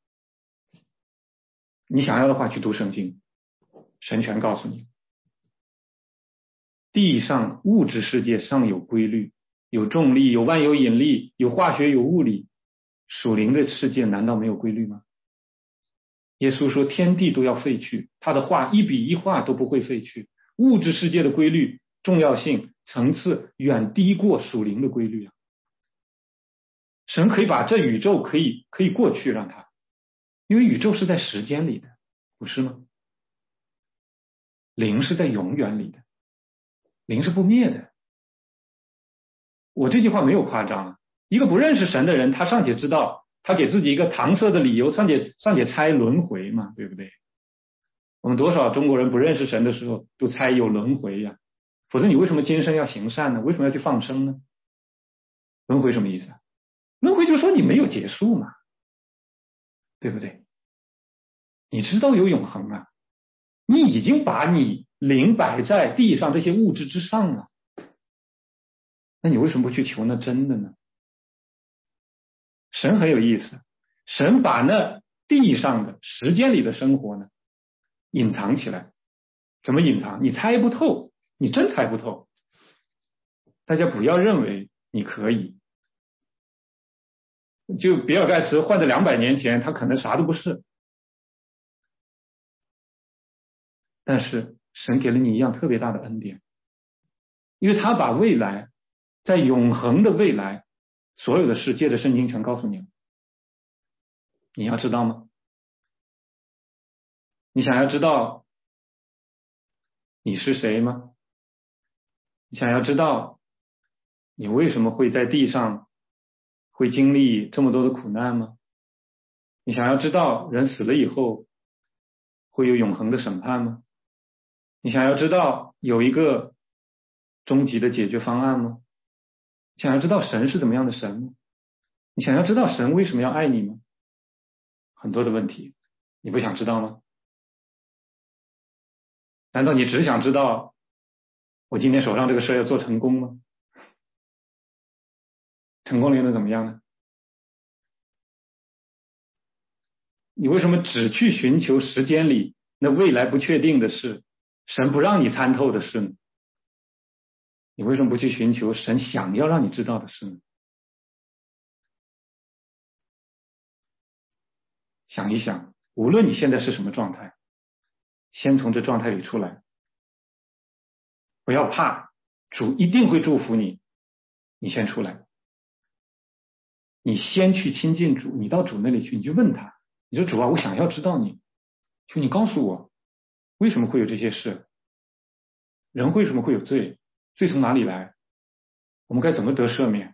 你想要的话去读圣经，神全告诉你。地上物质世界上有规律，有重力，有万有引力，有化学，有物理，属灵的世界难道没有规律吗？耶稣说天地都要废去，他的话一笔一画都不会废去。物质世界的规律重要性层次远低过属灵的规律啊！神可以把这宇宙可以过去，让它，因为宇宙是在时间里的，不是吗？灵是在永远里的，灵是不灭的。我这句话没有夸张啊！一个不认识神的人，他尚且知道，他给自己一个搪塞的理由，尚且猜轮回嘛，对不对？我们多少中国人不认识神的时候，都猜有轮回呀，否则你为什么今生要行善呢？为什么要去放生呢？轮回什么意思啊？轮回就是说你没有结束嘛，对不对？你知道有永恒啊，你已经把你灵摆在地上这些物质之上了，那你为什么不去求那真的呢？神很有意思，神把那地上的时间里的生活呢隐藏起来。怎么隐藏？你猜不透， 你真猜不透。大家不要认为你可以。就比尔盖茨换在200年前，他可能啥都不是。但是神给了你一样特别大的恩典，因为他把未来，在永恒的未来，所有的事借着圣经全告诉你了。你要知道吗？你想要知道你是谁吗？你想要知道你为什么会在地上会经历这么多的苦难吗？你想要知道人死了以后会有永恒的审判吗？你想要知道有一个终极的解决方案吗？想要知道神是怎么样的神吗？你想要知道神为什么要爱你吗？很多的问题，你不想知道吗？难道你只想知道我今天手上这个事要做成功吗？成功了又能怎么样呢？你为什么只去寻求时间里那未来不确定的事，神不让你参透的事呢？你为什么不去寻求神想要让你知道的事呢？想一想，无论你现在是什么状态，先从这状态里出来，不要怕，主一定会祝福你，你先出来，你先去亲近主，你到主那里去，你就问他，你说主啊，我想要知道你，求你告诉我为什么会有这些事，人为什么会有罪，罪从哪里来，我们该怎么得赦免？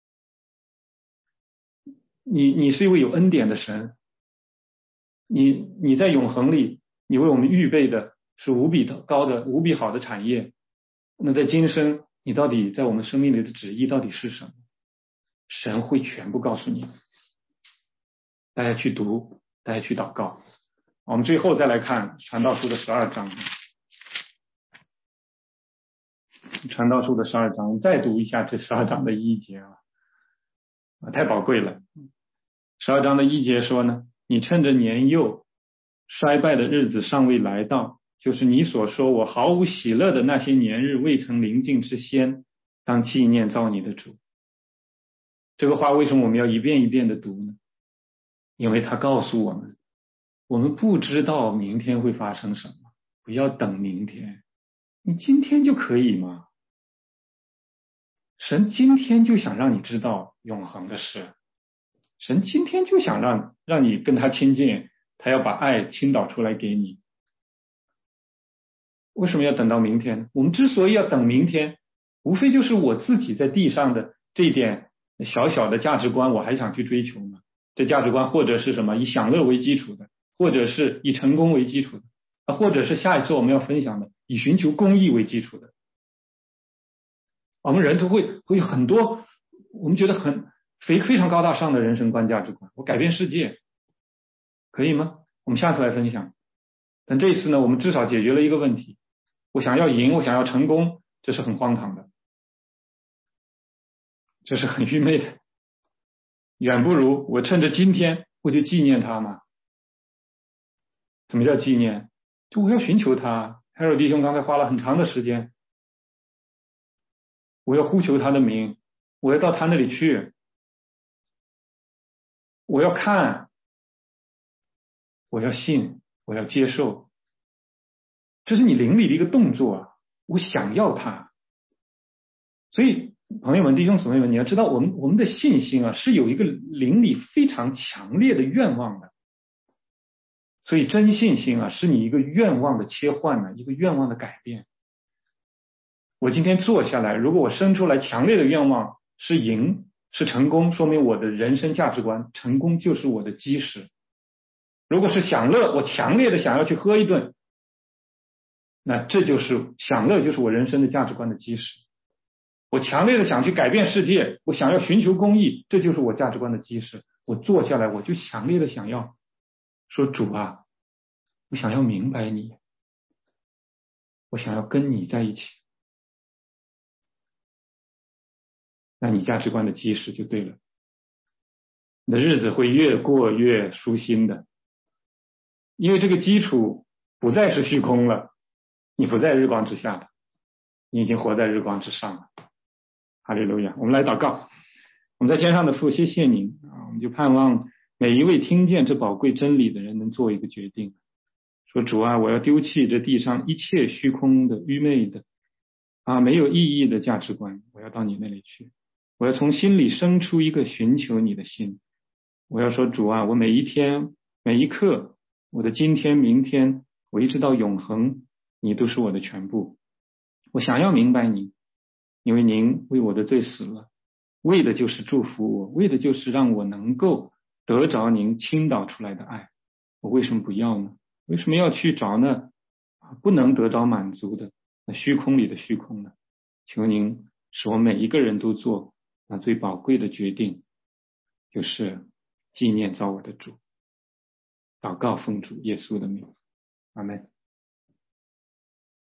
你是一位有恩典的神，你在永恒里，你为我们预备的是无比高的、无比好的产业。那在今生，你到底在我们生命里的旨意到底是什么？神会全部告诉你。大家去读，大家去祷告。我们最后再来看传道书的12章。传道书的12章，我们再读一下这12章的1节太宝贵了。12章的1节说呢，你趁着年幼衰败的日子尚未来到，就是你所说我毫无喜乐的那些年日未曾临近之先，当纪念造你的主。这个话为什么我们要一遍一遍的读呢？因为他告诉我们，我们不知道明天会发生什么，不要等明天，你今天就可以吗？神今天就想让你知道永恒的事，神今天就想让你跟他亲近，他要把爱倾倒出来给你。为什么要等到明天？我们之所以要等明天，无非就是我自己在地上的这一点小小的价值观，我还想去追求吗？这价值观或者是什么以享乐为基础的，或者是以成功为基础的，或者是下一次我们要分享的以寻求公义为基础的。我们人都会有很多我们觉得非常高大上的人生观价值观，我改变世界可以吗？我们下次来分享。但这一次呢，我们至少解决了一个问题，我想要赢，我想要成功，这是很荒唐的，这是很愚昧的，远不如我趁着今天我就纪念他嘛。什么叫纪念？就我要寻求他。海尔弟兄刚才花了很长的时间，我要呼求他的名，我要到他那里去，我要看，我要信，我要接受，这是你灵里的一个动作啊！我想要他。所以朋友们、弟兄姊妹们，你要知道，我们的信心啊，是有一个灵里非常强烈的愿望的。所以真信心啊，是你一个愿望的切换呢，一个愿望的改变。我今天坐下来，如果我生出来强烈的愿望是赢，是成功，说明我的人生价值观，成功就是我的基石。如果是享乐，我强烈的想要去喝一顿，那这就是享乐，就是我人生的价值观的基石。我强烈的想去改变世界，我想要寻求公义，这就是我价值观的基石。我坐下来，我就强烈的想要说，主啊，我想要明白你，我想要跟你在一起。那你价值观的基石就对了，你的日子会越过越舒心的，因为这个基础不再是虚空了，你不在日光之下的， 你已经活在日光之上了。哈利路亚！我们来祷告。我们在天上的父，谢谢您啊！我们就盼望每一位听见这宝贵真理的人能做一个决定，说主啊，我要丢弃这地上一切虚空的、愚昧的没有意义的价值观，我要到你那里去。我要从心里生出一个寻求你的心。我要说主啊，我每一天每一刻，我的今天明天，我一直到永恒，你都是我的全部。我想要明白你，因为您为我的罪死了，为的就是祝福我，为的就是让我能够得着您倾倒出来的爱。我为什么不要呢？为什么要去找呢不能得着满足的那虚空里的虚空呢？求您使我每一个人都做那最宝贵的决定，就是纪念造我的主。祷告奉主耶稣的名，阿们。